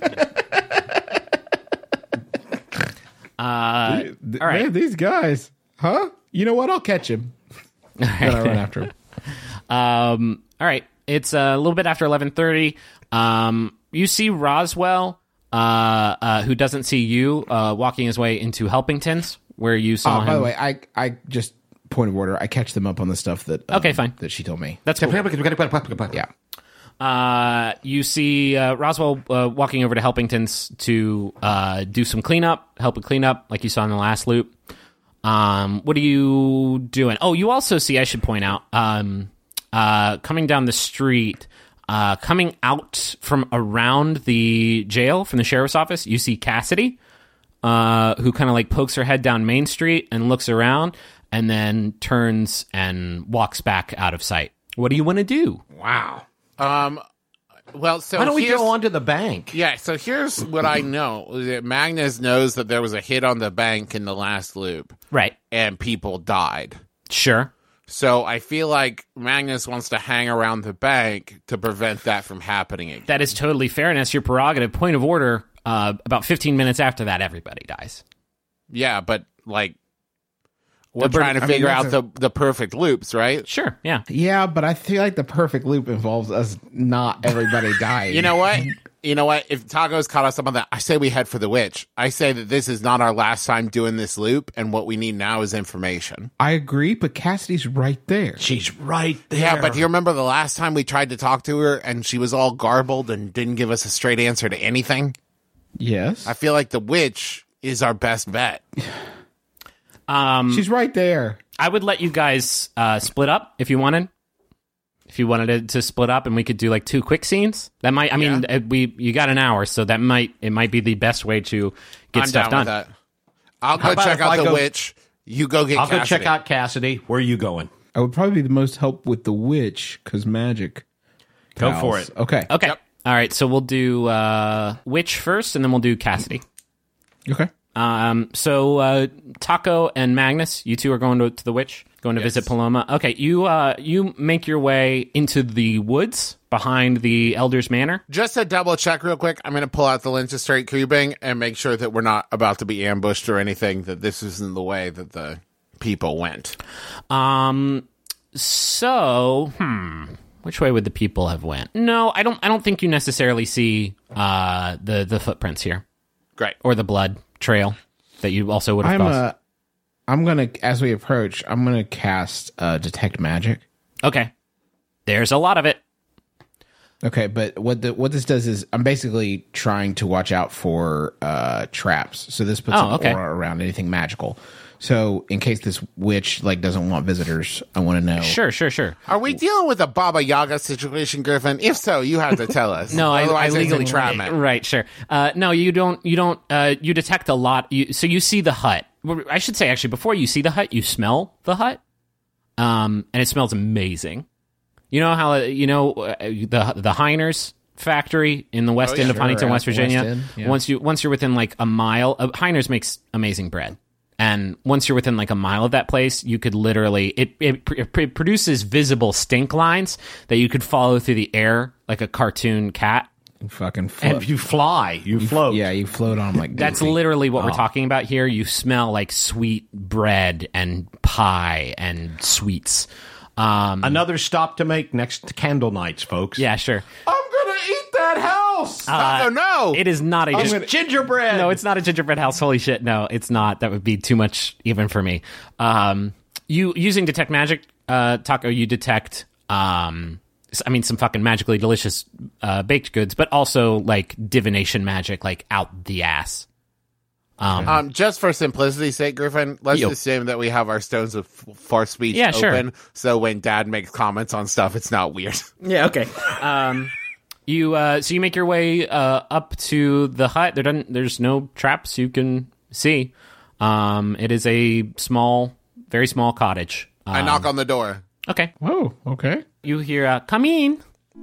All right. Man, these guys, huh? You know what? I'll catch him. All right. Then I run after him. All right. It's a little bit after 11:30. You see Roswell, who doesn't see you, walking his way into Helpington's, where you saw him. By the way, I just point of order. I catch them up on the stuff that okay, fine, that she told me. That's cool. Yeah. You see Roswell walking over to Helpington's to do some cleanup, help with cleanup, like you saw in the last loop. What are you doing? Oh, you also see, I should point out, coming down the street, coming out from around the jail, from the sheriff's office, you see Cassidy, who kind of like pokes her head down Main Street and looks around and then turns and walks back out of sight. What do you want to do? Wow. Well, so why don't we go on to the bank? Yeah, so here's what I know. Magnus knows that there was a hit on the bank in the last loop. Right. And people died. Sure. So I feel like Magnus wants to hang around the bank to prevent that from happening again. That is totally fair, and that's your prerogative. Point of order, about 15 minutes after that, everybody dies. Yeah, but, like, we're trying to figure out the perfect loops, right? Sure, yeah. Yeah, but I feel like the perfect loop involves us not everybody dying. You know what? If Taco's caught us up on that, I say we head for the witch. I say that this is not our last time doing this loop, and what we need now is information. I agree, but Cassidy's right there. She's right there. Yeah, but do you remember the last time we tried to talk to her, and she was all garbled and didn't give us a straight answer to anything? Yes. I feel like the witch is our best bet. She's right there. I would let you guys split up if you wanted. If you wanted it to split up, and we could do like 2 quick scenes, that might. I mean, you got an hour, so it might be the best way to get stuff done. With that. I'll go check out the witch. You go get. I'll Cassidy. go check out Cassidy. Where are you going? I would probably be the most help with the witch because magic. Go pals. for it. Okay. Okay. Yep. All right. So we'll do witch first, and then we'll do Cassidy. Okay. So Taco and Magnus, you two are going to the witch, going to visit Paloma. Okay, you make your way into the woods behind the Elder's Manor. Just to double check real quick, I'm going to pull out the Lynch Straight Cubing and make sure that we're not about to be ambushed or anything, that this isn't the way that the people went. So, which way would the people have went? No, I don't think you necessarily see the footprints here. Great. Or the blood trail that you also would have crossed. I'm gonna, as we approach, I'm gonna cast detect magic. Okay, there's a lot of it. Okay, but what this does is I'm basically trying to watch out for traps. So this puts an aura around anything magical. So in case this witch doesn't want visitors, I want to know. Sure. Are we dealing with a Baba Yaga situation, Griffin? If so, you have to tell us. No, I legally entrapment. Right, sure. No, you don't. You detect a lot. So you see the hut. I should say, actually, before you see the hut, you smell the hut, and it smells amazing. You know how the Heiners factory in the west end of Huntington, West Virginia. Yeah. Once you're within like a mile, Heiners makes amazing bread. And once you're within like a mile of that place, you could literally it produces visible stink lines that you could follow through the air like a cartoon cat. Fucking float. And you fly, you float. Yeah, you float on like. That's literally what we're talking about here. You smell like sweet bread and pie and sweets. Another stop to make next to candle nights, folks. Yeah, sure. I'm gonna eat that house. Oh no! It is not a gingerbread. No, it's not a gingerbread house. Holy shit! No, it's not. That would be too much even for me. You using detect magic, Taco? You detect. Some fucking magically delicious baked goods, but also like divination magic, like out the ass. Just for simplicity's sake, Griffin, let's assume that we have our stones of far speech open, so when Dad makes comments on stuff, it's not weird. Yeah, okay. So you make your way up to the hut. There's no traps you can see. It is a very small cottage. I knock on the door. Okay. Oh, okay. You hear, come in.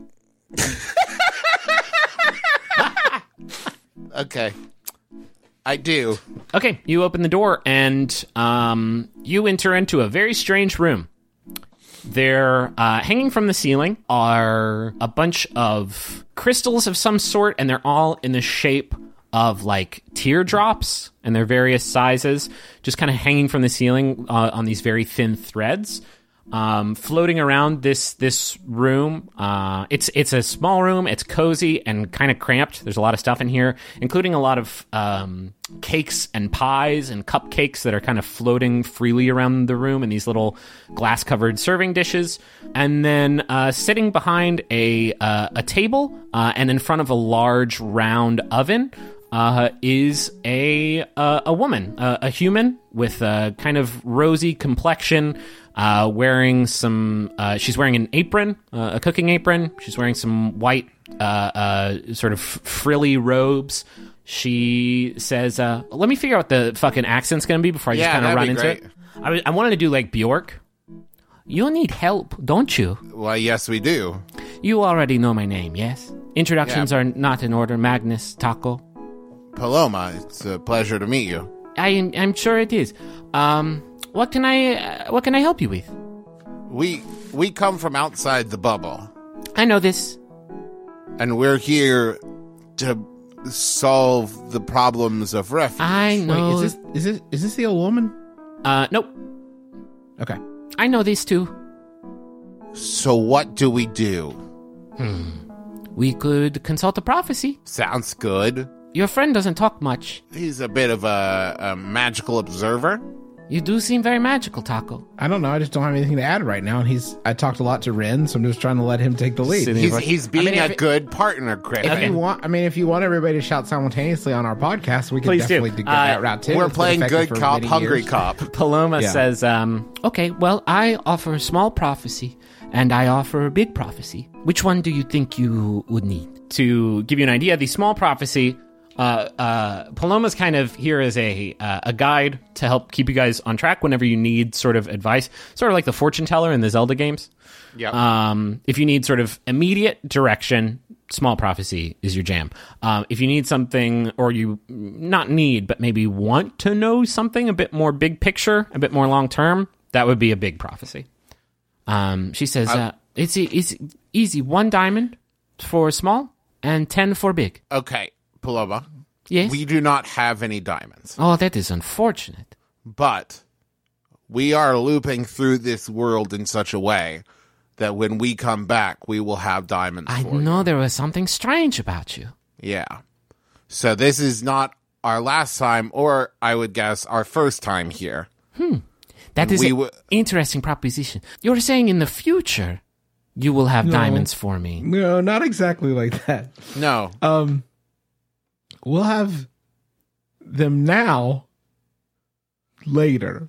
Okay. I do. Okay, you open the door, and you enter into a very strange room. There, hanging from the ceiling, are a bunch of crystals of some sort, and they're all in the shape of, like, teardrops, and they're various sizes, just kind of hanging from the ceiling on these very thin threads. floating around this room. It's a small room. It's cozy and kind of cramped. There's a lot of stuff in here, including a lot of cakes and pies and cupcakes that are kind of floating freely around the room in these little glass-covered serving dishes. And then sitting behind a table and in front of a large round oven is a woman, a human with a kind of rosy complexion, wearing she's wearing an apron, a cooking apron. She's wearing some white, sort of frilly robes. She says, let me figure out what the fucking accent's going to be before I just kind of run into it. I wanted to do like Bjork. You need help, don't you? Well, yes, we do. You already know my name, yes? Introductions are not in order. Magnus, Taco. Paloma, it's a pleasure to meet you. I'm sure it is. What can I help you with? We come from outside the bubble. I know this. And we're here to solve the problems of refuge. I know. Wait, is this the old woman? Nope. Okay. I know this too. So what do we do? We could consult a prophecy. Sounds good. Your friend doesn't talk much. He's a bit of a magical observer. You do seem very magical, Taco. I don't know. I just don't have anything to add right now. And I talked a lot to Ren, so I'm just trying to let him take the lead. He's being a good partner, Griffin. If you want everybody to shout simultaneously on our podcast, we can Please definitely do. go that route too. We're It's been playing effective good for cop, many hungry years. cop. Paloma Yeah. says, okay, well, I offer a small prophecy, and I offer a big prophecy. Which one do you think you would need? To give you an idea, the small prophecy, Paloma's kind of here as a guide to help keep you guys on track whenever you need sort of advice, sort of like the fortune teller in the Zelda games. Yeah. If you need sort of immediate direction, small prophecy is your jam. If you need something, or you not need, but maybe want to know something a bit more big picture, a bit more long term, that would be a big prophecy. She says, it's easy. 1 diamond for small and 10 for big. Okay, Paloma. Yes? We do not have any diamonds. Oh, that is unfortunate. But we are looping through this world in such a way that when we come back, we will have diamonds I for know you. there was something strange about you. Yeah. So this is not our last time, or I would guess our first time here. That is an interesting proposition. You're saying in the future you will have diamonds for me. No, not exactly like that. No. We'll have them now, later.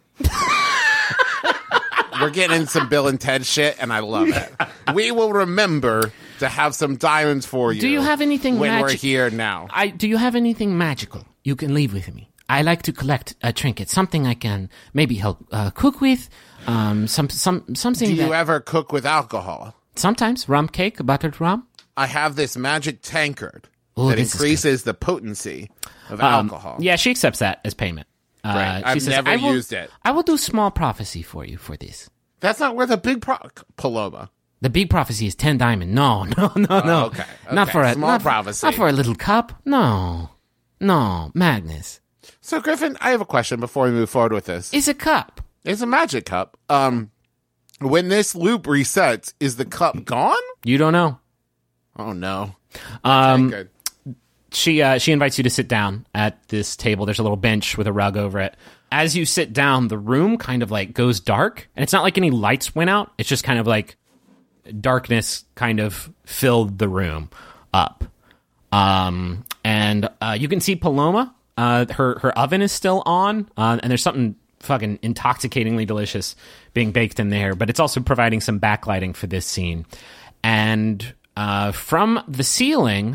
We're getting some Bill and Ted shit, and I love it. We will remember to have some diamonds for you. Do you have anything when we're magic- here now? Do you have anything magical you can leave with me? I like to collect trinkets, something I can maybe help cook with. Something. Do you ever cook with alcohol? Sometimes rum cake, buttered rum. I have this magic tankard Ooh, that this is increases the potency of alcohol. Yeah, she accepts that as payment. Great. She I've says, never used it. I will do small prophecy for you for this. That's not worth a big Paloma. The big prophecy is 10 diamond. No. Okay. Not for a small prophecy. Not for a little cup. No, Magnus. So, Griffin, I have a question before we move forward with this. It's a cup. It's a magic cup. When this loop resets, is the cup gone? You don't know. Oh no. Okay, good. She invites you to sit down at this table. There's a little bench with a rug over it. As you sit down, the room kind of like goes dark, and it's not like any lights went out. It's just kind of like darkness kind of filled the room up. And you can see Paloma. Her oven is still on, and there's something fucking intoxicatingly delicious being baked in there, but it's also providing some backlighting for this scene. And from the ceiling,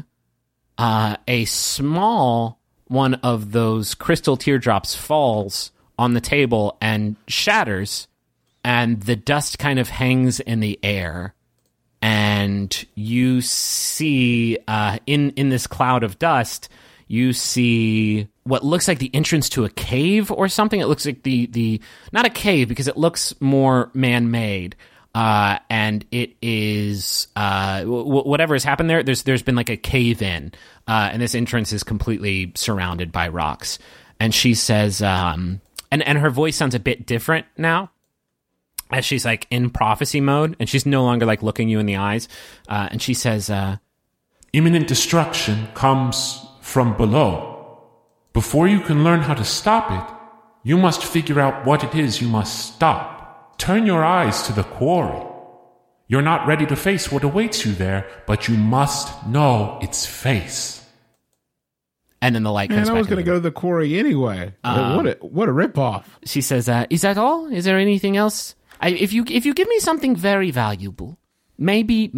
a small one of those crystal teardrops falls on the table and shatters, and the dust kind of hangs in the air. And you see, in this cloud of dust, you see what looks like the entrance to a cave or something. It looks like the not a cave, because it looks more man-made. And it is whatever has happened there. There's been like a cave in, and this entrance is completely surrounded by rocks. And she says, and her voice sounds a bit different now. as she's like in prophecy mode, and she's no longer like looking you in the eyes, and she says, imminent destruction comes from below. Before you can learn how to stop it, you must figure out what it is you must stop. Turn your eyes to the quarry. You're not ready to face what awaits you there, but you must know its face. And then the light comes back. I was going to go to the quarry anyway. What a ripoff. She says, is that all? Is there anything else? If you give me something very valuable, maybe,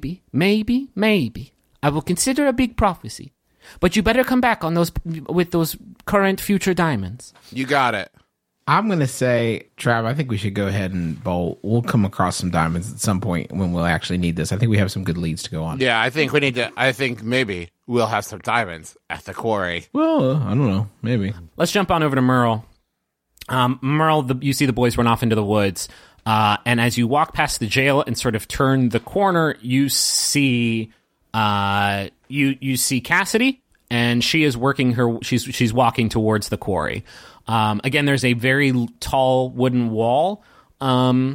I will consider a big prophecy. But you better come back on those with those current future diamonds. You got it. I'm going to say, Trav, I think we should go ahead and bowl. We'll come across some diamonds at some point when we'll actually need this. I think we have some good leads to go on. Yeah, I think maybe we'll have some diamonds at the quarry. Well, I don't know. Maybe. Let's jump on over to Merle. Merle, you see the boys run off into the woods. And as you walk past the jail and sort of turn the corner, you see you see Cassidy, and she is working she's walking towards the quarry. Again, there's a very tall wooden wall, and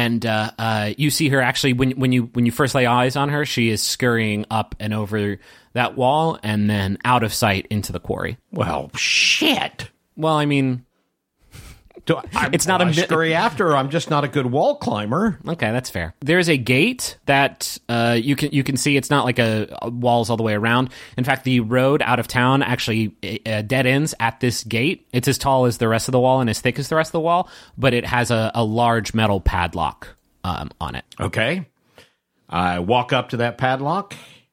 you see her actually when you first lay eyes on her, she is scurrying up and over that wall and then out of sight into the quarry. Well, shit. Well, I mean, it's not a scurry after her. I'm just not a good wall climber. Okay, that's fair. There's a gate that you can see. It's not like a walls all the way around. In fact, the road out of town actually dead ends at this gate. It's as tall as the rest of the wall and as thick as the rest of the wall, but it has a large metal padlock on it. Okay. I walk up to that padlock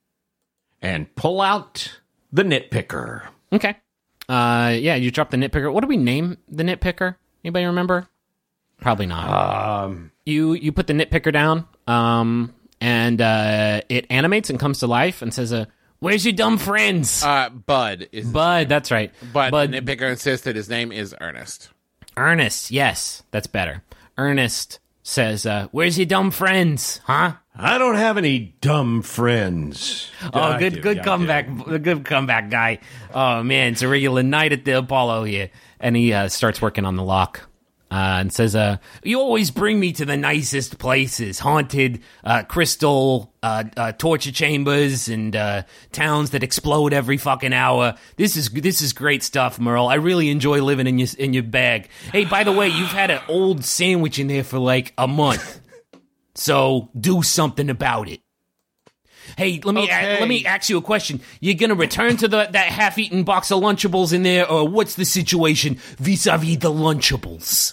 and pull out the nitpicker. Okay. Yeah, you drop the nitpicker. What do we name the nitpicker? Anybody remember? Probably not. You put the nitpicker down, and it animates and comes to life and says, "Where's your dumb friends?" Bud. Bud, that's right. But the nitpicker insists that his name is Ernest. Ernest, yes, that's better. Ernest says, "Where's your dumb friends, huh?" I don't have any dumb friends. Oh, good comeback, good comeback, guy. Oh man, it's a regular night at the Apollo here. And he starts working on the lock and says, you always bring me to the nicest places, haunted, crystal, torture chambers, and towns that explode every fucking hour. This is great stuff, Merle. I really enjoy living in your bag. Hey, by the way, you've had an old sandwich in there for like a month, so do something about it. Hey, let me ask you a question. You gonna return to that half-eaten box of Lunchables in there, or what's the situation vis-a-vis the Lunchables?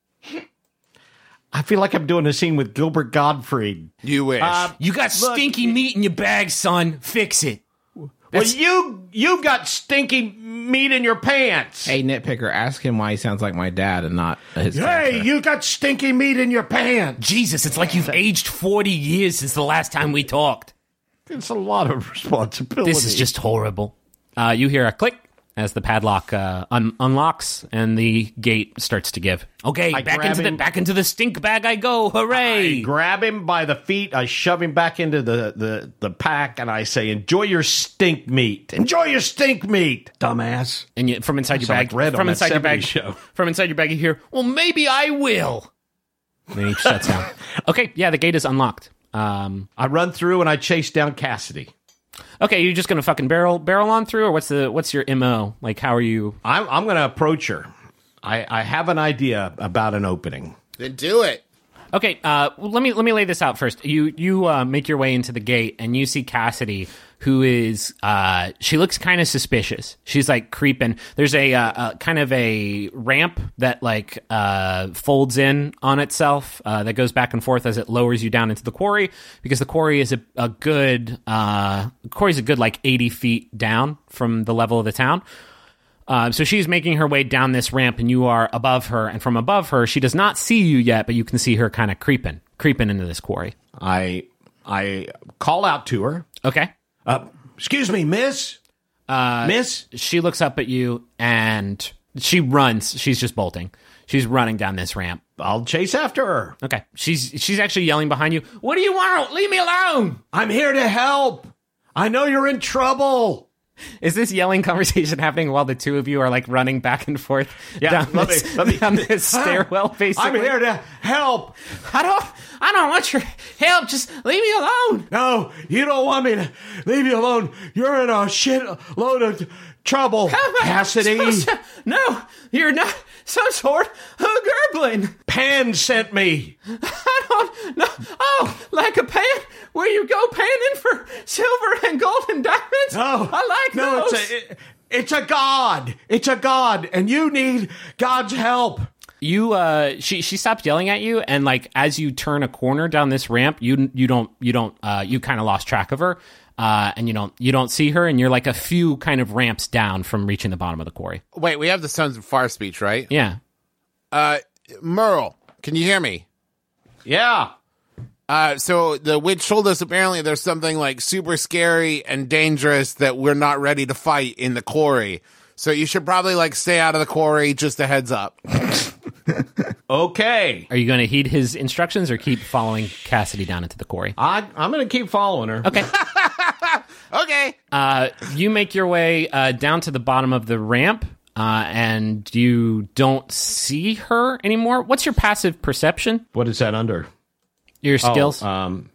I feel like I'm doing a scene with Gilbert Gottfried. You wish. You got stinky meat in your bag, son. Fix it. Well, you got stinky meat in your pants. Hey, nitpicker, ask him why he sounds like my dad and not his character. Hey, you got stinky meat in your pants. Jesus, it's like you've aged 40 years since the last time we talked. It's a lot of responsibility. This is just horrible. You hear a click as the padlock unlocks and the gate starts to give. Okay, back into the stink bag I go. Hooray! I grab him by the feet. I shove him back into the pack, and I say, "Enjoy your stink meat. Enjoy your stink meat, dumbass." And from inside your bag, from inside your bag, you hear, "Well, maybe I will." And then he shuts down. Okay, yeah, the gate is unlocked. I run through and I chase down Cassidy. Okay, you're just gonna fucking barrel on through, or what's your MO? Like, how are you? I'm gonna approach her. I have an idea about an opening. Then do it. Okay, let me lay this out first. You make your way into the gate, and you see Cassidy, who is she looks kind of suspicious. She's like creeping. There's a kind of a ramp that like folds in on itself that goes back and forth as it lowers you down into the quarry, because the quarry is a good like 80 feet down from the level of the town. So she's making her way down this ramp, and you are above her. And from above her, she does not see you yet, but you can see her kind of creeping into this quarry. I call out to her. Okay. Excuse me, miss? Miss? She looks up at you, and she runs. She's just bolting. She's running down this ramp. I'll chase after her. Okay. She's actually yelling behind you. What do you want? Leave me alone. I'm here to help. I know you're in trouble. Is this yelling conversation happening while the two of you are like running back and forth down this stairwell? Basically, I'm here to help. I don't want your help. Just leave me alone. No, you don't want me to leave you alone. You're in a shit load of trouble, Cassidy. No, you're not some sort of gerblin. Pan sent me. I don't know. Oh, like a pan where you go panning for silver and gold and diamonds? No, I like those. It's a god. It's a god, and you need God's help. She stops yelling at you, and like as you turn a corner down this ramp, you kind of lost track of her, and you don't see her, and you're like a few kind of ramps down from reaching the bottom of the quarry. Wait, we have the Sons of Far speech, right? Yeah. Merle, can you hear me? Yeah. So the witch told us apparently there's something like super scary and dangerous that we're not ready to fight in the quarry. So you should probably like stay out of the quarry, just a heads up. Okay. Are you going to heed his instructions or keep following Cassidy down into the quarry? I'm going to keep following her. Okay. Okay. You make your way down to the bottom of the ramp, and you don't see her anymore. What's your passive perception? What is that under? Your skills? +3.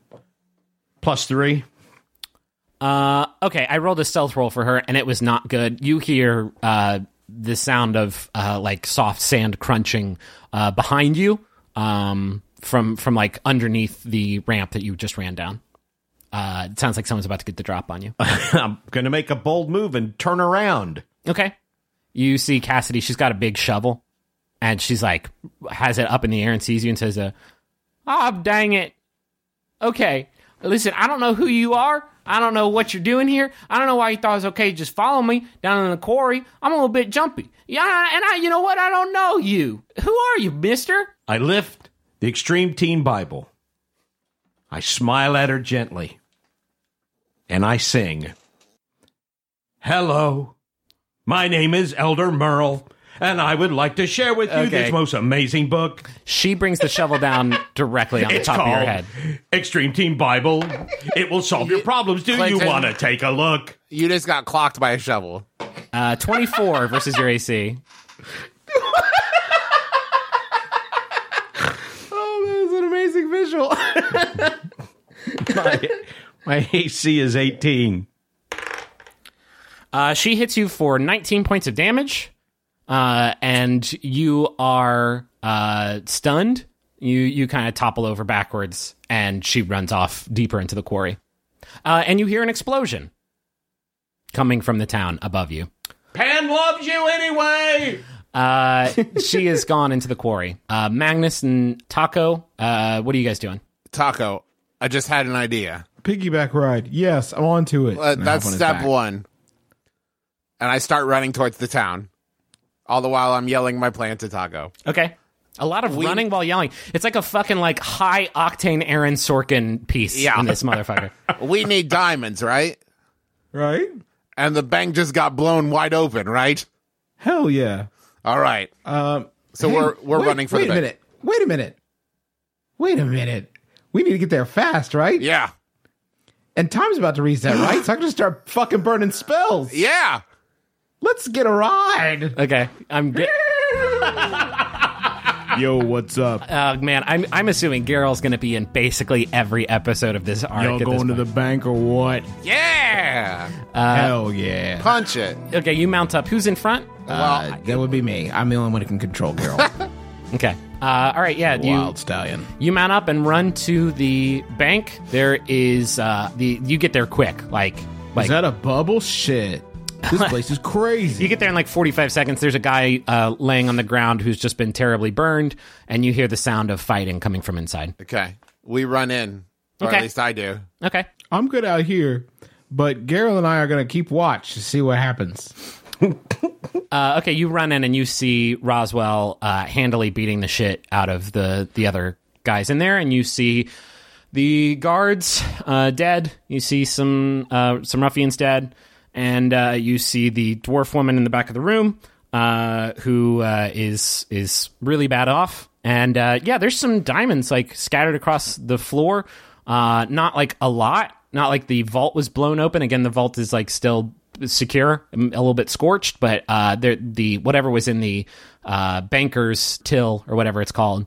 Okay, I rolled a stealth roll for her, and it was not good. You hear the sound of like soft sand crunching behind you from like underneath the ramp that you just ran down. It sounds like someone's about to get the drop on you. I'm going to make a bold move and turn around. Okay. You see Cassidy. She's got a big shovel, and she's like has it up in the air and sees you and says, dang it. Okay, listen, I don't know who you are. I don't know what you're doing here. I don't know why you thought it was okay. Just follow me down in the quarry. I'm a little bit jumpy. Yeah, and you know what? I don't know you. Who are you, mister? I lift the Extreme Teen Bible. I smile at her gently. And I sing. Hello, my name is Elder Merle, and I would like to share with you this most amazing book. She brings the shovel down directly on the top of your head. Extreme Teen Bible. It will solve your problems. Do Clinton, you want to take a look? You just got clocked by a shovel. 24 versus your AC. Oh, that's an amazing visual. My AC is 18. She hits you for 19 points of damage. And you are stunned. You kind of topple over backwards, and she runs off deeper into the quarry. And you hear an explosion coming from the town above you. Pan loves you anyway! She is gone into the quarry. Magnus and Taco, what are you guys doing? Taco, I just had an idea. Piggyback ride. Yes, I'm on to it. That's step one. And I start running towards the town. All the while I'm yelling my plan to Taco. Okay. A lot of running while yelling. It's like a fucking like high octane Aaron Sorkin piece in this motherfucker. We need diamonds, right? Right? And the bank just got blown wide open, right? Hell yeah. All right. So we're running for the bank. Wait a minute. We need to get there fast, right? Yeah. And time's about to reset, right? So I can just start fucking burning spells. Yeah. Let's get a ride. Okay. Yo, what's up? Man, I'm assuming Geralt's going to be in basically every episode of this arc. Y'all going to the bank or what? Yeah. Hell yeah. Punch it. Okay, you mount up. Who's in front? That would be me. I'm the only one who can control Geralt. Okay. All right, yeah. Wild stallion. You mount up and run to the bank. There is you get there quick. Like is that a bubble? Shit. This place is crazy. You get there in like 45 seconds. There's a guy laying on the ground who's just been terribly burned, and you hear the sound of fighting coming from inside. Okay. We run in. Or Okay. at least I do. Okay. I'm good out here, but Geralt and I are going to keep watch to see what happens. Okay, you run in and you see Roswell handily beating the shit out of the other guys in there, and you see the guards dead. You see some ruffians dead. And you see the dwarf woman in the back of the room, who is really bad off. And there's some diamonds like scattered across the floor. Not like a lot. Not like the vault was blown open. Again, the vault is like still secure, a little bit scorched, but the whatever was in the banker's till or whatever it's called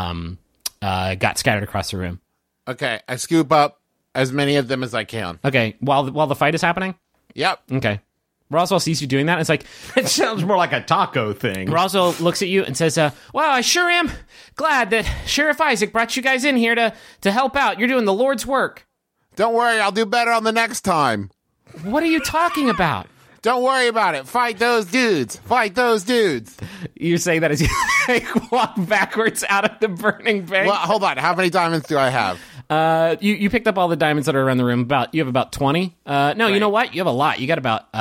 got scattered across the room. Okay, I scoop up as many of them as I can. Okay, while the fight is happening? Yep. Okay. Roswell sees you doing that, and it's like... It sounds more like a taco thing. Roswell looks at you and says, well, I sure am glad that Sheriff Isaac brought you guys in here to help out. You're doing the Lord's work. Don't worry, I'll do better on the next time. What are you talking about? Don't worry about it. Fight those dudes. Fight those dudes. You say that as you walk backwards out of the burning bank. Well, hold on. How many diamonds do I have? You picked up all the diamonds that are around the room. You have about 20. No, right. You know what? You have a lot. You got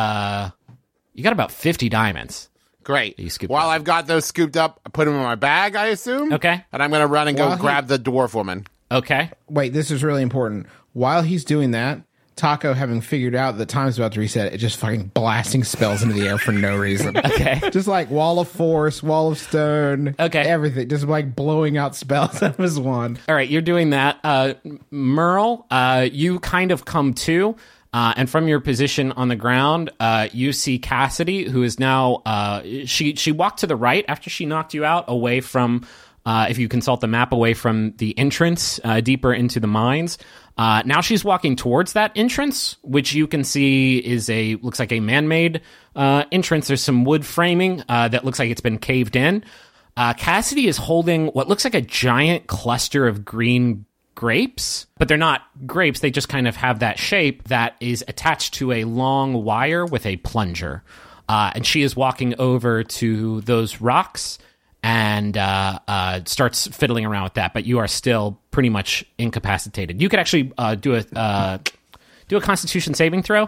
about 50 diamonds. Great. While I've got those scooped up, I put them in my bag, I assume. Okay. And I'm going to run and go grab the dwarf woman. Okay. Wait, this is really important. While he's doing that, Taco, having figured out the time's about to reset, it just fucking blasting spells into the air for no reason. Okay. Just like Wall of Force, Wall of Stone. Okay. Everything. Just like blowing out spells out of his wand. All right, you're doing that. Merle, you kind of come to, and from your position on the ground, you see Cassidy, who is now, she walked to the right after she knocked you out, away from, if you consult the map, away from the entrance, deeper into the mines. Now she's walking towards that entrance, which you can see looks like a man-made entrance. There's some wood framing that looks like it's been caved in. Cassidy is holding what looks like a giant cluster of green grapes, but they're not grapes. They just kind of have that shape that is attached to a long wire with a plunger. And she is walking over to those rocks and starts fiddling around with that, but you are still pretty much incapacitated. You could actually do a Constitution saving throw.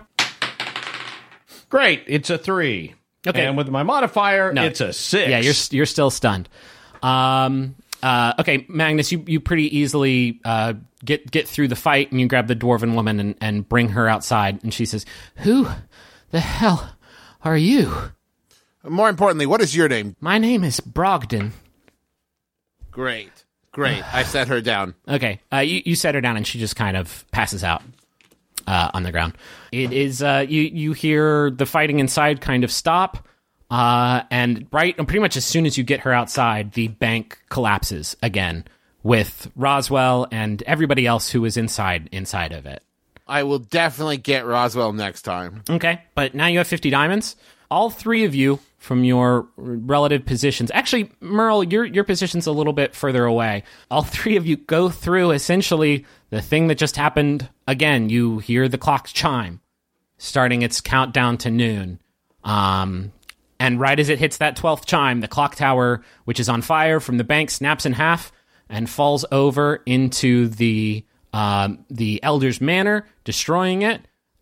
Great, it's a 3. Okay, and with my modifier, it's a 6. Yeah, you're still stunned. Okay, Magnus, you pretty easily get through the fight, and you grab the dwarven woman and bring her outside, and she says, "Who the hell are you?" More importantly, what is your name? My name is Brogdon. Great. I set her down. Okay, you set her down, and she just kind of passes out on the ground. It is you hear the fighting inside kind of stop, and pretty much as soon as you get her outside, the bank collapses again with Roswell and everybody else who was inside of it. I will definitely get Roswell next time. Okay, but now you have 50 diamonds. All three of you from your relative positions. Actually, Merle, your position's a little bit further away. All three of you go through essentially the thing that just happened again. You hear the clock chime, starting its countdown to noon. And right as it hits that 12th chime, the clock tower, which is on fire from the bank, snaps in half and falls over into the Elder's Manor, destroying it.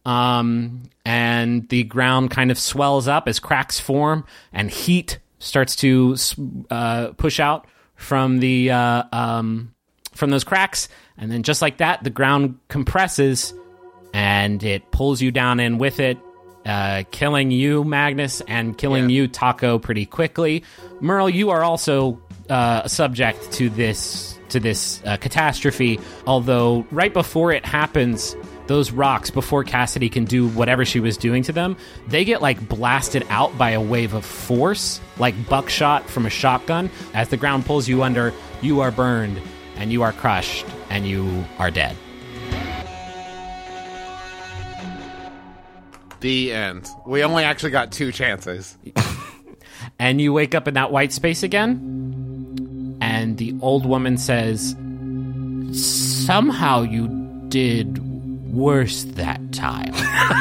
And the ground kind of swells up as cracks form, and heat starts to push out from from those cracks, and then just like that, the ground compresses, and it pulls you down in with it, killing you, Magnus, and killing you, Taco, pretty quickly. Merle, you are also subject to this catastrophe, although right before it happens, those rocks, before Cassidy can do whatever she was doing to them, they get like blasted out by a wave of force, like buckshot from a shotgun. As the ground pulls you under, you are burned, and you are crushed, and you are dead. The end. We only actually got 2 chances. And you wake up in that white space again, and the old woman says, "Somehow you did worse that time."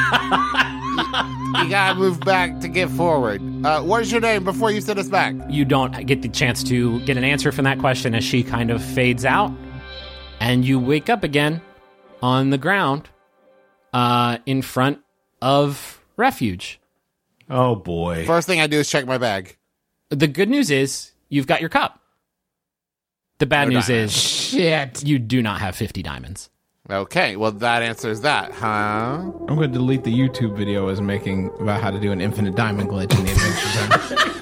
You gotta move back to get forward. What is your name before you send us back? You don't get the chance to get an answer from that question as she kind of fades out, and you wake up again on the ground in front of Refuge. Oh boy. First thing I do is check my bag. The good news is you've got your cup. The bad news is shit, you do not have 50 diamonds. Okay, well, that answers that, huh? I'm going to delete the YouTube video I was making about how to do an infinite diamond glitch in the Adventure Zone.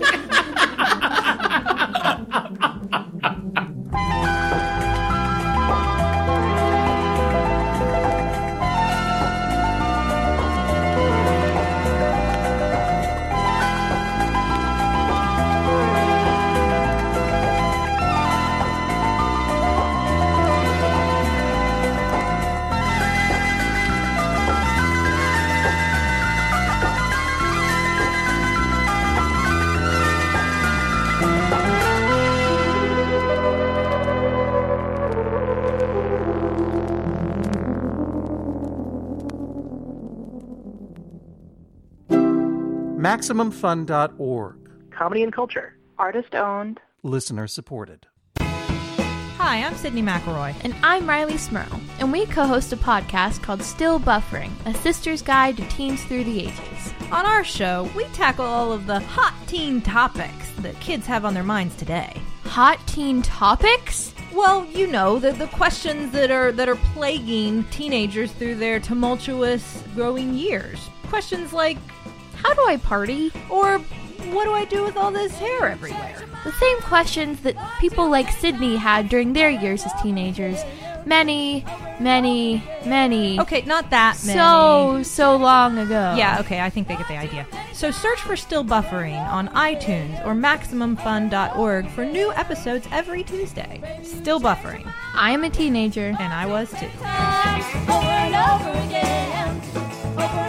MaximumFun.org. Comedy and culture. Artist owned. Listener supported. Hi, I'm Sydney McElroy. And I'm Riley Smurl. And we co-host a podcast called Still Buffering, a sister's guide to teens through the ages. On our show, we tackle all of the hot teen topics that kids have on their minds today. Hot teen topics? Well, you know, the questions that are plaguing teenagers through their tumultuous growing years. Questions like, how do I party? Or, what do I do with all this hair everywhere? The same questions that people like Sydney had during their years as teenagers. Many. Okay, not that many. So long ago. Yeah, okay, I think they get the idea. So search for Still Buffering on iTunes or MaximumFun.org for new episodes every Tuesday. Still Buffering. I am a teenager. And I was too. Over and over again. Over